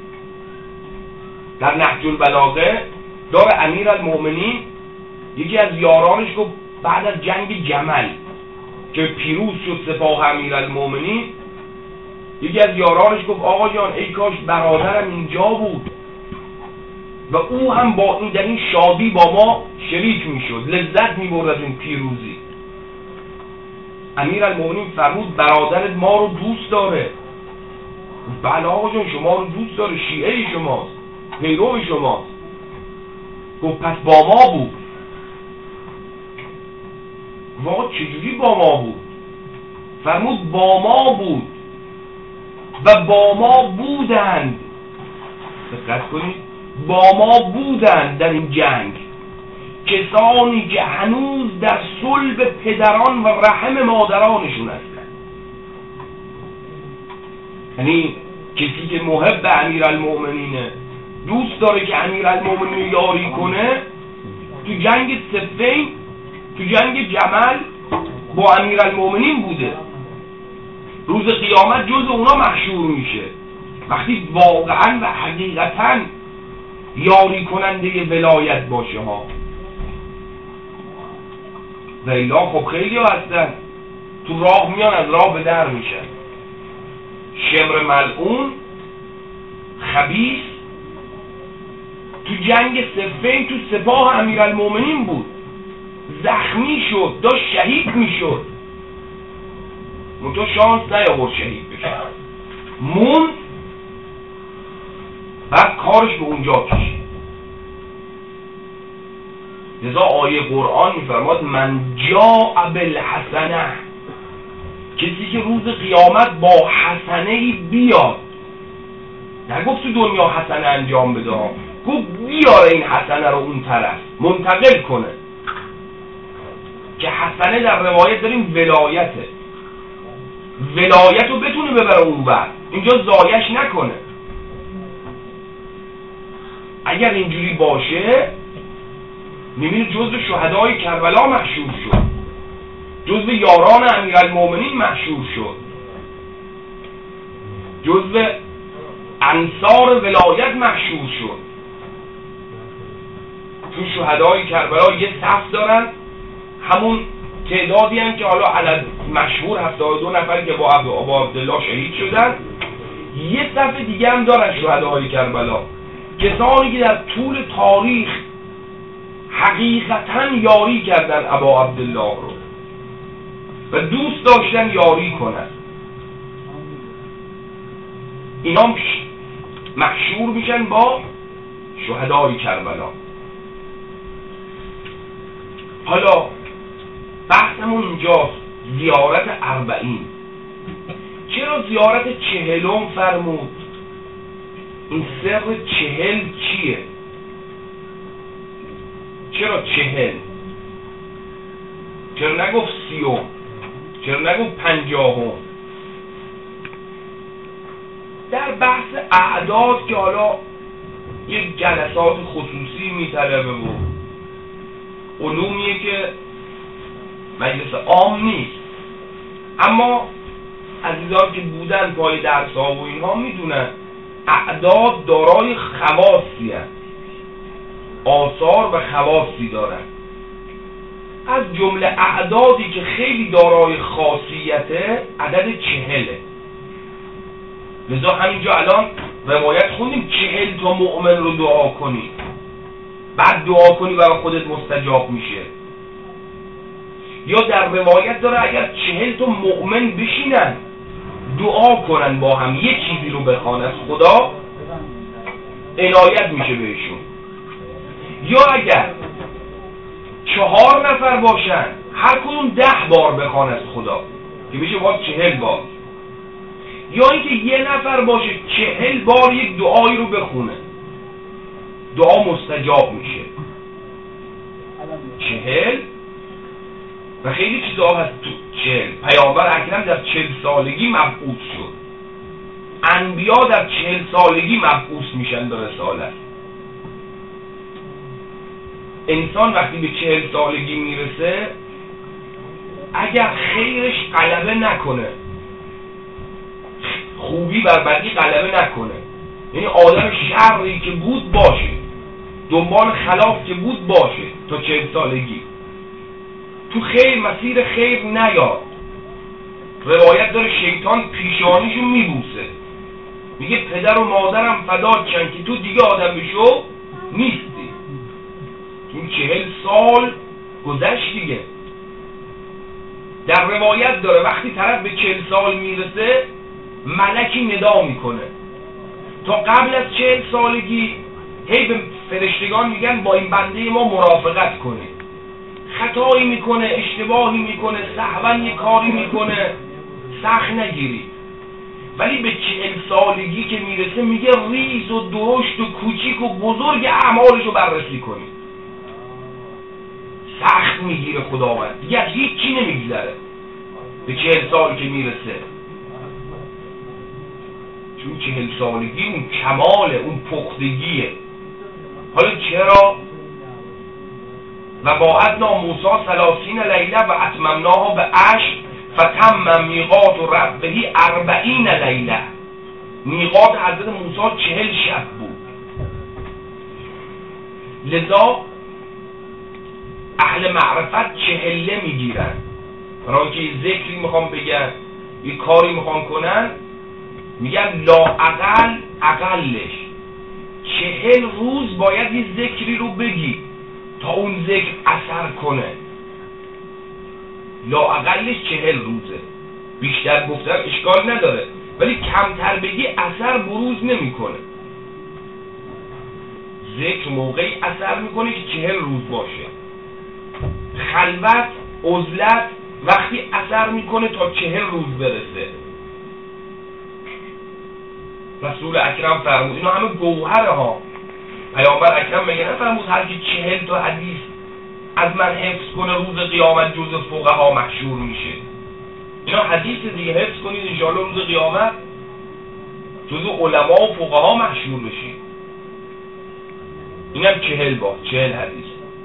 در نهج البلاغه داره امیرالمؤمنین یکی از یارانش گفت بعد از جنگ جمل که پیروز شد سپاه امیرالمؤمنین، یکی از یارانش گفت آقا جان ای کاش برادرم اینجا بود و او هم با این در این شادی با ما شریک میشد، لذت میبرد از این پیروزی. امیرالمؤمنین فرمود برادرت ما رو دوست داره. بله آقا جان شما رو دوست داره، شیعه شماست، پیرو شماست. گفت پس با ما بود. واقعا چجوری با ما بود؟ فرمود با ما بود و با ما بودند، دقت کنید، با ما بودند در این جنگ کسانی که هنوز در صلب پدران و رحم مادرانشون هستند. یعنی کسی که محب امیرالمؤمنینه، دوست داره که امیرالمؤمنین یاری کنه، تو جنگ صفین، تو جنگ جمل با امیرالمؤمنین بوده، روز قیامت جز اونا محشور میشه وقتی واقعا و حقیقتا یاری کننده ولایت باشه ها. و الا خب خیلی ها هستن تو راه میان از راه به در میشن. شمر ملعون خبیث تو جنگ صفین تو سپاه امیرالمؤمنین بود، زخمی شد، داشت شهید میشد، منتها شانس نیاورد شهید بشه، موند، بعد کارش به اونجا کشید. لذا آیه قرآن میفرماد من جاء بالحسنه، کسی که روز قیامت با حسنه بیاد، نگفت تو دنیا حسنه انجام بده، گفت بیاره این حسنه رو اون طرف منتقل کنه، که حسنه در روایت داریم ولایته، ولایت رو بتونه ببره اون وقت، اینجا ضایعش نکنه. اگر اینجوری باشه میبینی جزو شهدای کربلا محشور شد، جزو یاران امیرالمؤمنین محشور شد، جزو انصار ولایت محشور شد. تو شهدای کربلا یه صف دارن، همون تعدادی هم که حالا علل مشهور 72 نفر که با عبدالله شهید شدن. یه صف دیگه هم دارن شهدای کربلا، کسانی که در طول تاریخ حقیقتاً یاری کردن ابا عبدالله رو و دوست داشتن یاری کنن. اینا مشهور میشن با شهدای کربلا. حالا بحثمون اینجاست زیارت 40. چرا زیارت 40 فرمود؟ این سر 40 چیه؟ چرا 40؟ چرا نگفت 30؟ چرا نگفت 50؟ در بحث اعداد که حالا یک جلسات خصوصی میطلبه و علومیه که مجلس عام نیست، اما عزیزان که بودن پای درس‌ها و اینها میدونن اعداد دارای خواصی هست، آثار و خواصی دارن. از جمله اعدادی که خیلی دارای خاصیته عدد 40. لذا همینجا الان روایت خوندیم 40 تا مؤمن رو دعا کنی، بعد دعا کنی برای خودت مستجاب میشه. یا در روایت داره اگر 40 تا مؤمن بشینن دعا کنن با هم یه چیزی رو بخوان از خدا عنایت میشه بهشون. یا اگر 4 نفر باشن هر کدوم 10 بار بخوان از خدا که بشه باید 40 بار. یا اینکه یه نفر باشه 40 بار یک دعایی رو بخونه، دعا مستجاب میشه. 40 و خیلی چیزا هست تو 40. پیامبر اکرم در 40 سالگی مبعوث شد. انبیا در 40 سالگی مبعوث میشن به رسالت. انسان وقتی به 40 سالگی میرسه اگر خیرش غلبه نکنه، خوبی بر بدی غلبه نکنه، یعنی آدم شری که بود باشه، دنبال خلاف که بود باشه تا 40 سالگی، تو خیر مسیر خیر نیاد. روایت داره شیطان پیشانیشو میبوسه، میگه پدر و مادرم فدات شن که تو دیگه آدم بشو نیستی. چون 40 سال گذشت دیگه. در روایت داره وقتی طرف به 40 سال میرسه ملکی ندا میکنه تا قبل از 40 سالگی هی به فرشتگان میگن با این بنده ما مرافقت کنه، خطایی میکنه، اشتباهی میکنه، سهوا یه کاری میکنه، سخت نگیرید. ولی به 40 سالگی که میرسه میگه ریز و درشت و کوچیک و بزرگ اعمالشو بررسی کنید. سخت میگیره خداوند، دیگه هیچی نمیگذره به 40 سال که میرسه. چون 40 سالگی اون کماله، اون پختگیه. حالا چرا؟ و وعدنا موسی 30 لیله و اتممناها به 10 فتم میقات ربه 40 لیله. میقات حضرت موسی 40 شب بود. لذا اهل معرفت 40 میگیرن. برای که ذکری میخوام بگن، یه کاری میخوام کنن، میگن لااقل اقلش 40 روز باید یه ذکری رو بگی تا اون ذکر اثر کنه. لااقلش 40 روزه. بیشتر گفتن اشکال نداره، ولی کمتر بگی اثر بروز نمیکنه. ذکر موقعی اثر میکنه که 40 روز باشه. خلوت، عزلت وقتی اثر میکنه تا 40 روز برسه. رسول اکرم فرمود، اینا همه گوهره ها. پیامبر اکرم میگه نفرمود هر کی 40 تا حدیث از من حفظ کنه روز قیامت جزء فقها محشور میشه. اینا حدیث دیگه، حفظ کنید ان شاء الله روز قیامت جزء علما و فقها محشور بشید. اینم 40 با 40 حدیث.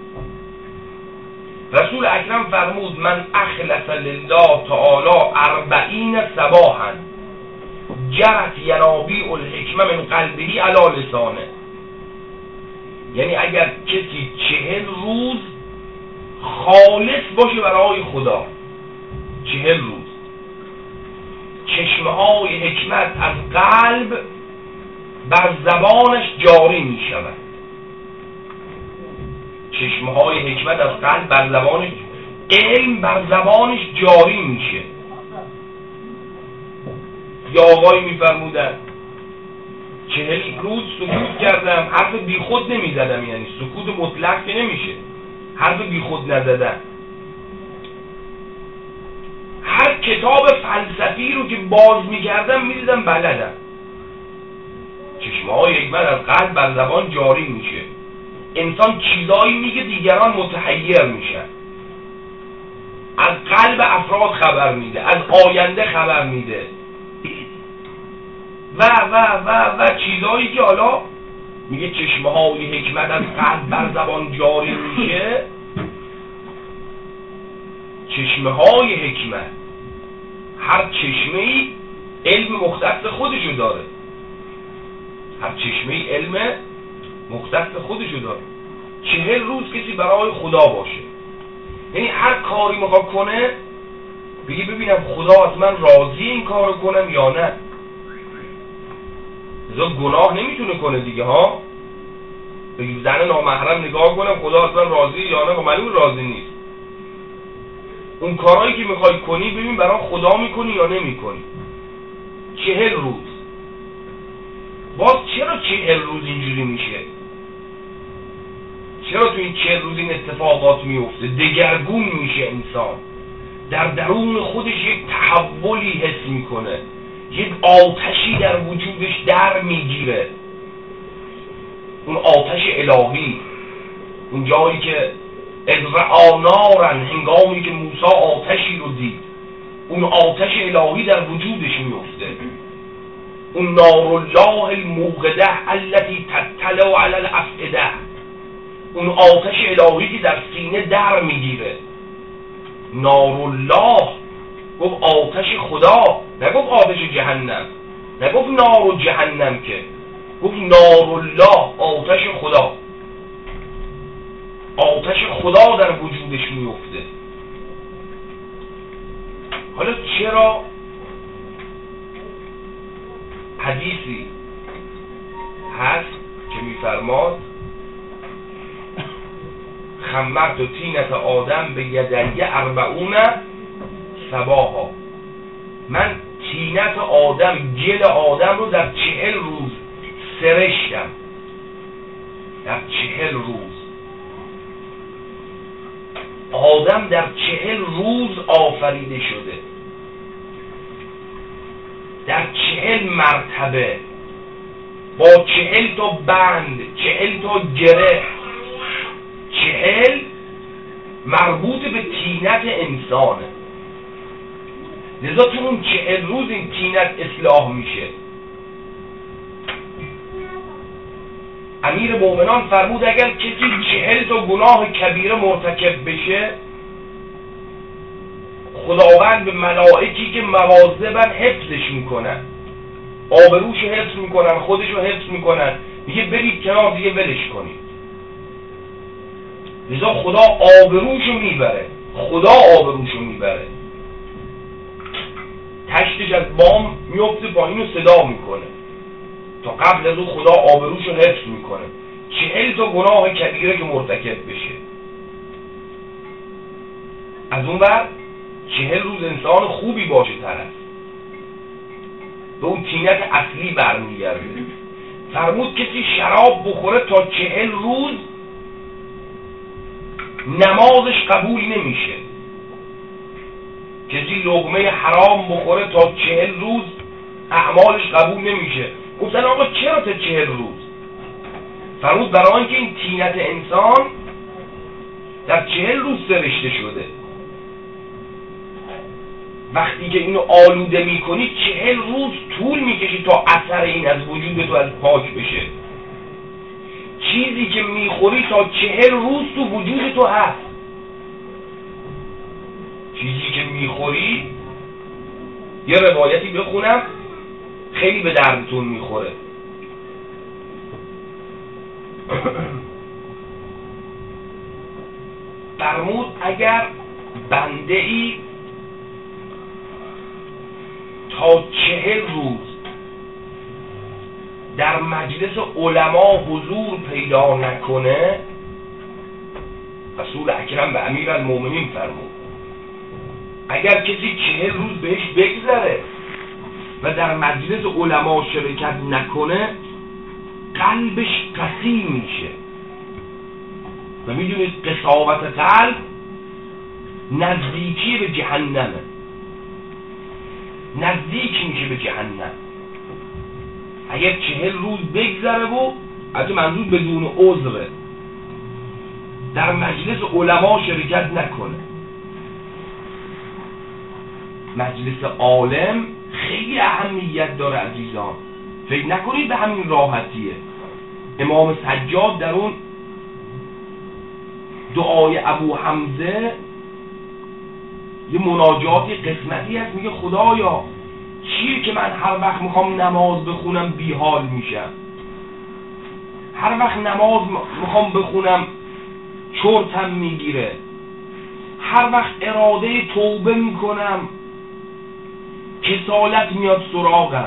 رسول اکرم فرمود من اخلص لله تعالی 40 صباحا جرت ینابیع الحکمه من قلبه علی لسانه. یعنی اگر کسی 40 روز خالص باشه برای خدا، 40 روز چشمه های حکمت از قلب بر زبانش جاری می شود. چشمه های حکمت از قلب بر زبانش، علم بر زبانش جاری میشه. یا آقایی میفرمودن 40 روز سکوت کردم، حرف بی خود نمیزدم، یعنی سکوت مطلق که نمیشه، حرف بی خود نزدن. هر کتاب فلسفی رو که باز میکردم میدیدم بلدم. چشمه های حکمت از قلب بر زبان جاری میشه. انسان چیزایی میگه دیگران متحیر میشن. از قلب افراد خبر میده، از آینده خبر میده و چیزایی که حالا میگه چشمه های حکمت از قلب بر زبان جاری میشه. چشمه های حکمت، هر چشمه‌ای علم مختص خودشو داره، هر چشمه‌ای علم مختص خودشو داره. 40 روز کسی برای خدا باشه، یعنی هر کاری میخواد کنه بگی ببینم خدا از من راضی این کارو کنم یا نه. ازا گناه نمیتونه کنه دیگه ها. بگی زن نامحرم نگاه کنم خدا از من راضی یا نه، معلوم راضی نیست. اون کارهایی که میخوای کنی ببین برای خدا میکنی یا نمیکنی. 40 روز. باز چرا 40 روز اینجوری میشه؟ چرا تو این 40 روز این اتفاقات میفته؟ دگرگون میشه انسان، در درون خودش یک تحولی حس میکنه، یک آتشی در وجودش در میگیره. اون آتش الهی، اون جایی که ازرعا نارن، هنگامی که موسی آتشی رو دید، اون آتش الهی در وجودش میفته. اون نار الله الموقده التي تطلع علی الافئده، اون آتش الهی که در سینه در میگیره. نار الله، گفت آتش خدا، نگفت آتش جهنم، نگفت نار و جهنم، که گفت نار الله، آتش خدا. آتش خدا در وجودش میفته. حالا چرا حدیثی هست که میفرماد خمرت و تینت آدم به یدیه 40 صباحا، من تینت آدم، گل آدم رو در 40 روز سرشتم. در 40 روز آدم در 40 روز آفریده شده، در 40 مرتبه، با 40 تا بند، 40 تا گره. 40 مربوط به تینت انسانه. لذا تو اون 40 روز این تینت اصلاح میشه. امیر مومنان فرمود اگر کسی 40 تا گناه کبیره مرتکب بشه، خداوند به ملائکی که مواظبن حفظش میکنن، آبروشو حفظ میکنن، خودشو حفظ میکنن، میگه برید کنار دیگه ولش کنید. لذا خدا آبروشو میبره، خدا آبروشو میبره. تشتش از بام میفته پایین و صدا میکنه، تا قبل از اون خدا آبروشو حفظ میکنه. 40 تا گناه کبیره که مرتکب بشه. از اون ور 40 روز انسان خوبی باشه طرف، به اون تینت اصلی برمیگرده. فرمود کسی شراب بخوره تا 40 روز نمازش قبول نمیشه. کسی لقمه حرام بخوره تا 40 روز اعمالش قبول نمیشه. گفتن آقا چرا تا 40 روز؟ فرمود برای اینکه این تینت انسان در 40 روز سرشته شده. وقتی که اینو آلوده میکنی 40 روز طول میکشی تا اثر این از وجود تو از پاک بشه. چیزی که میخوری تا 40 روز تو وجود تو هست. چیزی که میخوری، یه روایتی بخونم خیلی به دردتون میخوره. فرمود اگر بنده ای تا 40 روز در مجلس علما حضور پیدا نکنه، رسول اکرم به امیرالمومنین فرمود اگر کسی 40 روز بهش بگذره و در مجلس علما شرکت نکنه قلبش قسی میشه. و میدونید قساوت قلب نزدیکی به جهنمه، نزدیک میشه به جهنم. اگر 40 روز بگذره و از منظور بدون عذره در مجلس علما شرکت نکنه. مجلس عالم خیلی اهمیت داره عزیزان، فکر نکنید به همین راحتیه. امام سجاد در اون دعای ابو حمزه یه مناجاتی قسمتی هست، میگه خدایا چیه که من هر وقت میخوام نماز بخونم بیحال میشم، هر وقت نماز میخوام بخونم چرتم میگیره، هر وقت اراده توبه میکنم کسالت میاد سراغم،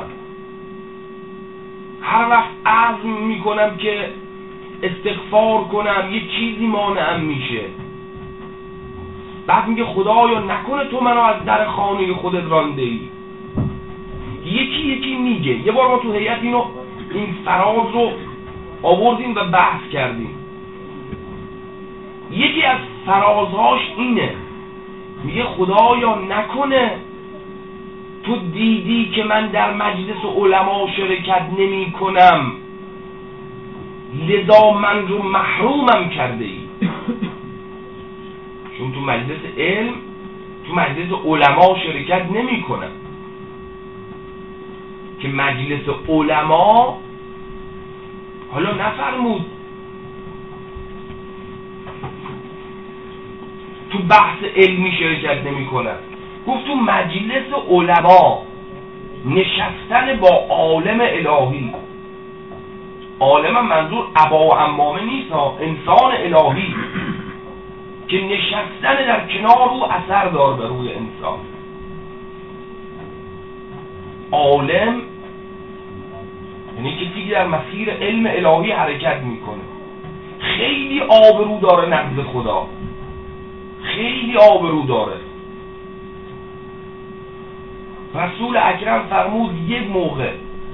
هر وقت عزم میکنم که استغفار کنم یه چیزی مانعم میشه. بعد میگه خدایا نکنه تو منو از در خانه خودت رانده ای. یکی میگه. یه بار ما تو هیئت این فراز رو آوردیم و بحث کردیم. یکی از فرازهاش اینه، میگه خدایا نکنه تو دیدی که من در مجلس علما شرکت نمی کنم لذا من رو محرومم کرده ای. چون تو مجلس علم تو مجلس علما شرکت نمی کنم که مجلس علما حالا نفرمود تو بحث علمی شرکت نمی کنم، گفت تو مجلس علما نشستن با عالم الهی. عالم منظور ابا و عمامه نیست، انسان الهی که نشستن در کنار او اثر دار بر روی انسان. عالم یعنی کسی که در مسیر علم الهی حرکت میکنه. خیلی آبرو داره نزد خدا، خیلی آبرو داره. رسول اکرم فرمود یک موقع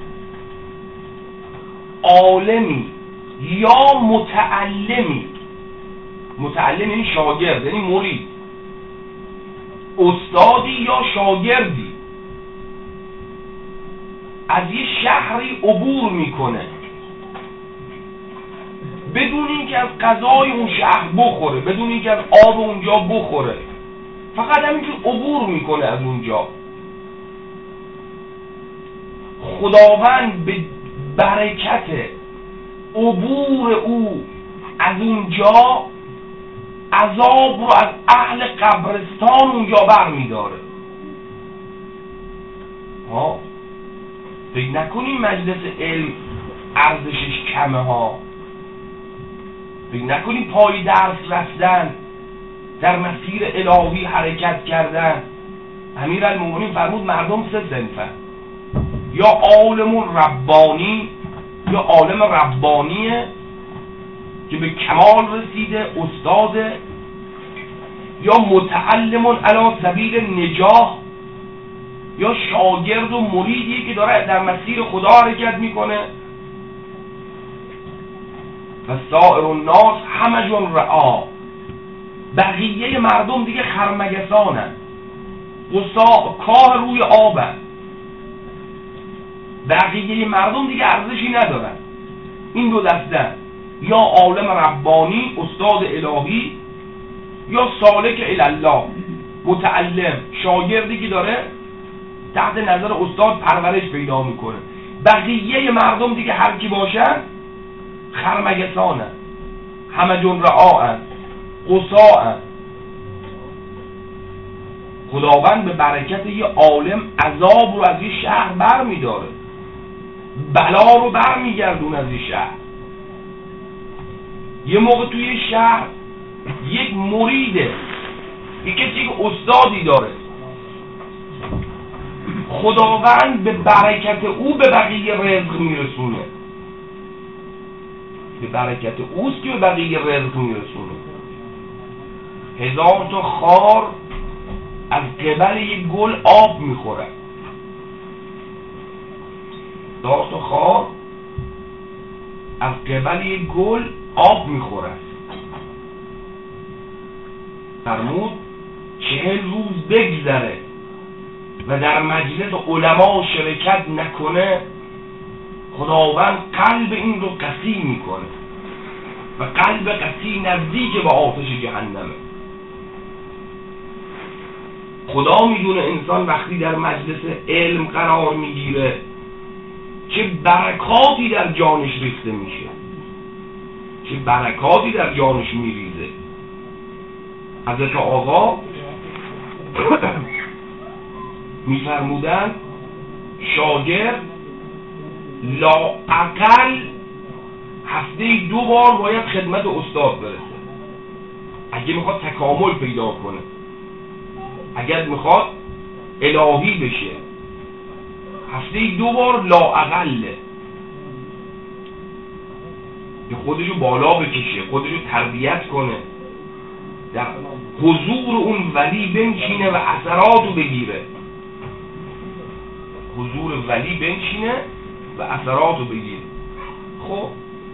عالمی یا متعلمی، متعلم یعنی شاگرد یعنی مرید، استادی یا شاگردی از یه شهری عبور میکنه بدون اینکه از غذای اون شهر بخوره، بدون اینکه از آب اونجا بخوره، فقط همینجور عبور میکنه از اونجا. خداوند به برکت عبور او از اونجا عذاب رو از اهل قبرستان اونجا بر میداره. فکر نکنیم مجلس علم ارزشش کمه ها، فکر نکنیم پای درس رفتن، در مسیر الهی حرکت کردن. امیرالمومنین فرمود مردم 3 صنفن، یا عالم ربانی، یا عالم ربانیه که به کمال رسیده استاده، یا متعلم علی سبیل نجاح، یا شاگرد و مریدی که داره در مسیر خدا حرکت میکنه. و سائر الناس همج رعا، بقیه مردم دیگه خرمگسانن، کاه روی آبن، بقیه مردم دیگه ارزشی ندارن. این دو دسته، یا عالم ربانی استاد الهی، یا سالک الله متعلم شاگردی که داره تحت نظر استاد پرورش پیدا میکنه. بقیه مردم دیگه هر کی باشن خرمگسانن، همجون رعاهن، قصاهن. خداوند به برکت یه عالم عذاب رو از یه شهر بر میداره، بلا رو بر میگردون از یه شهر. یه موقع توی شهر یک مریده، یک کسی که استادی داره، خداوند به برکت او به بقیه رزق میرسونه، به برکت اوست که به بقیه رزق میرسونه. 1000 تا خار از قبل یک گل آب میخوره، 1000 تا خار از قبل یک گل آب میخوره. فرمود 40 روز بگذره و در مجلس علما شرکت نکنه، خداوند قلب این رو قسی میکنه و قلب قسی نزدیک به آتش جهنمه. خدا میدونه انسان وقتی در مجلس علم قرار میگیره چه برکاتی در جانش ریخته میشه، چه برکاتی در جانش میریزه. حضرت آقا میفرمودن شاگرد لااقل هفته 2 بار باید خدمت استاد برسه اگه میخواد تکامل پیدا کنه، اگر میخواد الهی بشه. هفته 2 بار لااقله که خودشو بالا بکشه، خودشو تربیت کنه، در حضور اون ولی بنشینه و اثراتو بگیره، حضور ولی بنشینه و اثراتو بگیره. خب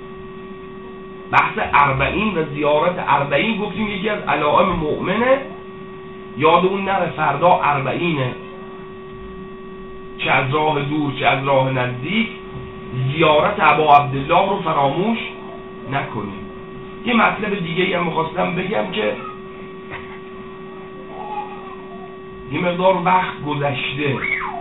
بحث 40 و زیارت 40 گفتیم یکی از علائم مؤمنه، یادمون نره فردا 40، چه از راه دور چه از راه نزدیک زیارت ابا عبدالله رو فراموش نکنیم. یه مطلب دیگه هم میخواستم بگم که یه مقدار وقت گذشته،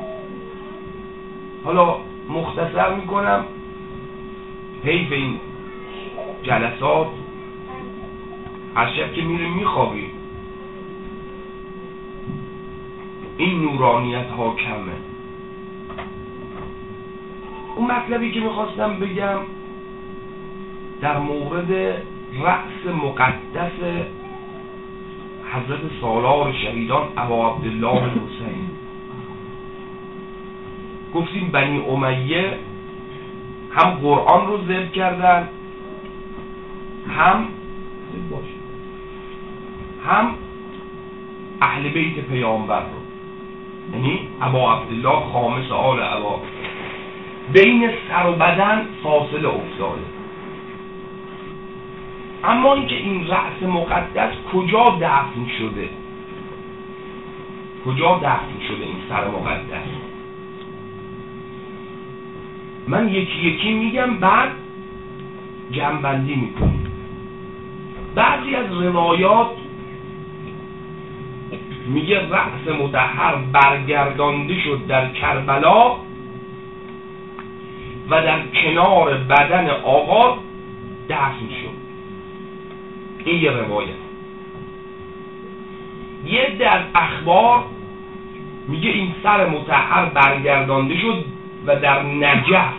حالا مختصر میکنم، حیف این جلسات، هر شب که میریم میخوابیم، این نورانیت ها کمه. اون مطلبی که میخواستم بگم در مورد رأس مقدس حضرت سالار شهیدان ابا عبدالله حسین. گفتیم بنی امیه هم قرآن رو ذبح کردن، هم اهل بیت پیامبر رو، یعنی ابا عبدالله خامس آل ابا. بین سر و بدن فاصله افتاده. اما اینکه این رأس مقدس کجا دفن شده، کجا دفن شده این سر مقدس، من یکی یکی میگم بعد جمع‌بندی میکنیم. بعضی از روایات میگه رأس مطهر برگردانده شد در کربلا و در کنار بدن آقا دفن شد. این یه روایت. یه عده از اخبار میگه این سر مطهر برگردانده شد و در نجف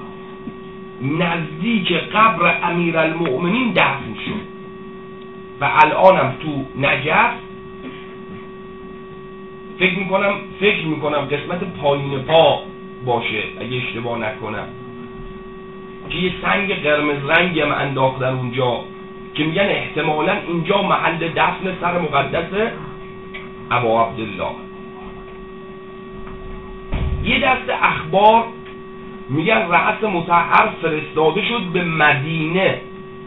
نزدیک قبر امیرالمؤمنین دفن شد و الانم تو نجف فکر میکنم قسمت پایین پا باشه اگه اشتباه نکنم، که یه سنگ قرمز رنگی هم انداختن اونجا که میگن احتمالاً اینجا محل دفن سر مقدس ابا عبدالله. یه دست اخبار میگن رأس مطهر فرستاده شد به مدینه،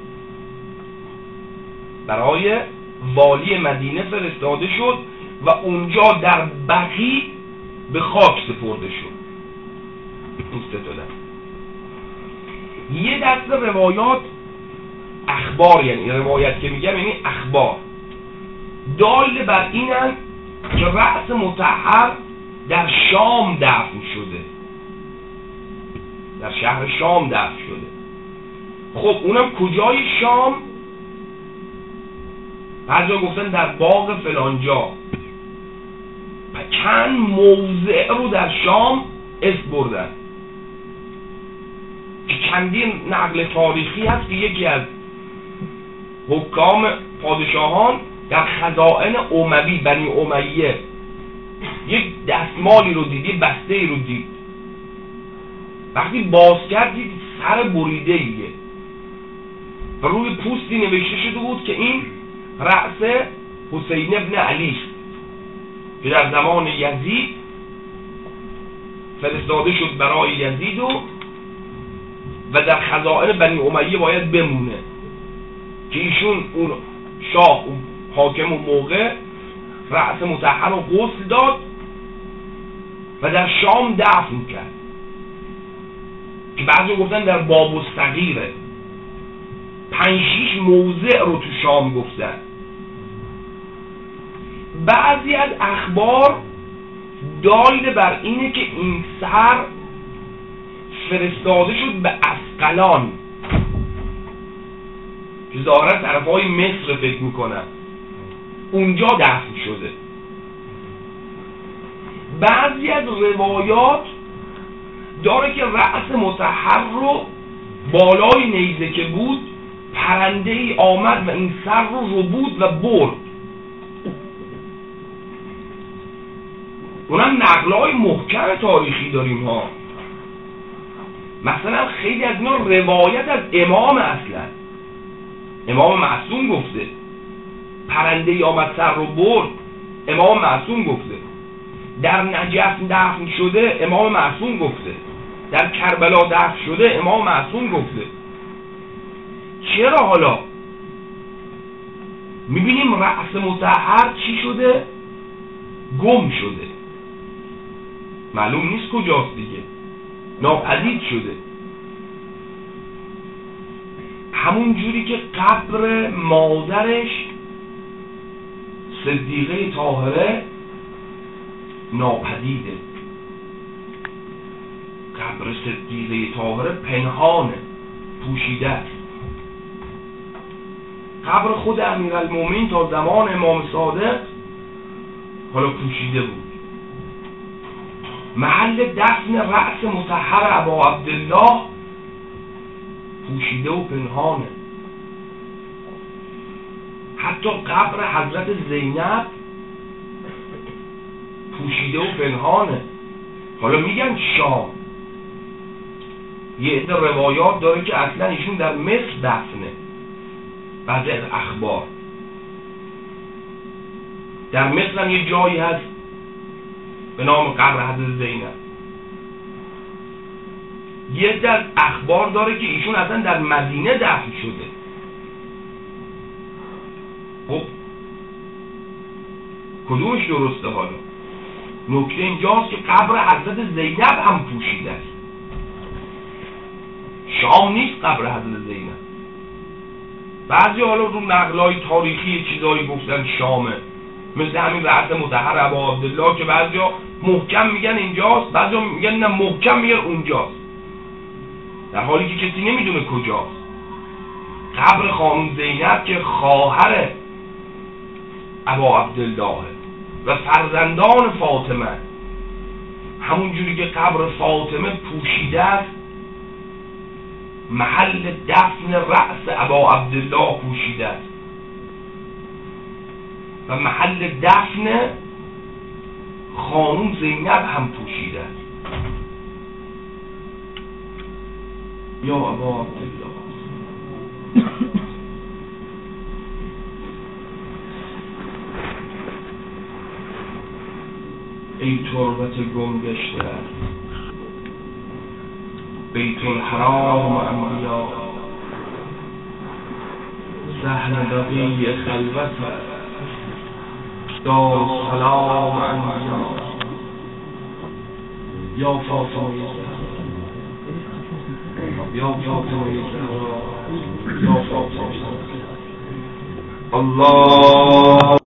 برای والی مدینه فرستاده شد و اونجا در بقیع به خاک سپرده شد. این سه تا دست. یه دست روایات اخبار، یعنی روایت که میگم یعنی اخبار، دال بر اینن که رأس مطهر در شام دفن شده، در شهر شام دفن شده. خب اونم کجای شام؟ بعضیا گفتن در باغ فلانجا. چند موضع رو در شام اسم بردن که چندین نقل تاریخی هست که یکی از حکام پادشاهان در خزائن اموی بنی امیه یک دستمالی رو دید، یک بسته رو دید. وقتی باز کرد دید سر بریده ایه و روی پوستی نوشته شده بود که این رأس حسین ابن علی است که در زمان یزید فرستاده شد برای یزید و در خزائن بنی امیه باید بمونه که ایشون اون شاه اون حاکم اون موقع رأس مطهر رو غسل داد و در شام دفن کرد که بعضی گفتن در باب الصغیره 5-6 موضع رو تو شام گفتن. بعضی از اخبار دال بر اینه که این سر فرستاده شد به اسقلان که ظاهرا طرفای مصر فکر میکنن، اونجا دفن شده. بعضی از روایات داره که رأس مطهر رو بالای نیزه که بود پرنده ای آمد و این سر رو بود و برد. اونم نقلهای محکم تاریخی داریم ها. مثلا خیلی از اینا روایت از امام، اصلا امام معصوم گفته پرنده ای آمد سر رو برد، امام معصوم گفته. در نجف دفن شده، امام معصوم گفته. در کربلا دفن شده، امام معصوم گفته. چرا حالا میبینیم رأس مطهر چی شده؟ گم شده، معلوم نیست کجاست دیگه، ناپدید شده. همون جوری که قبر مادرش صدیقه طاهره ناپدیده، قبر صدیقه طاهره پنهانه، پوشیده است. قبر خود امیرالمومنین تا زمان امام صادق حالا پوشیده بود. محل دفن رأس مطهر ابا عبدالله پوشیده و پنهانه. حتی قبر حضرت زینب پوشیده و پنهانه. حالا میگن شام، یه عده روایات داره که اصلا ایشون در مصر دفنه. بعضی از اخبار در مصر هم یه جایی هست به نام قبر حضرت زینب. یه عده از اخبار داره که ایشون اصلا در مدینه دفن شده. خب کدومش درسته؟ حالا نکته اینجاست که قبر حضرت زینب هم پوشیده است، شام نیست قبر حضرت زینب. بعضی حالا رو نقلای تاریخی چیزایی گفتن شامه، مثل همین رأس مطهر ابا عبدالله که بعضیا محکم میگن اینجاست، بعضیا میگن نه محکم میگن اونجاست، در حالی که کسی نمیدونه کجاست. قبر خانم زینب که خواهر ابا عبدالله و فرزندان فاطمه، همون جوری که قبر فاطمه پوشیده است، محل دفن رأس ابا عبدالله پوشیده است و محل دفن خانم زینب هم پوشیده است. یا ابا عبدالله، ای تربت گم گشته بیت الحرام انبیا، صحن بقیع خلوت دار السلام انبیا. یا فاطمه یا فاطمه یا فاطمه الله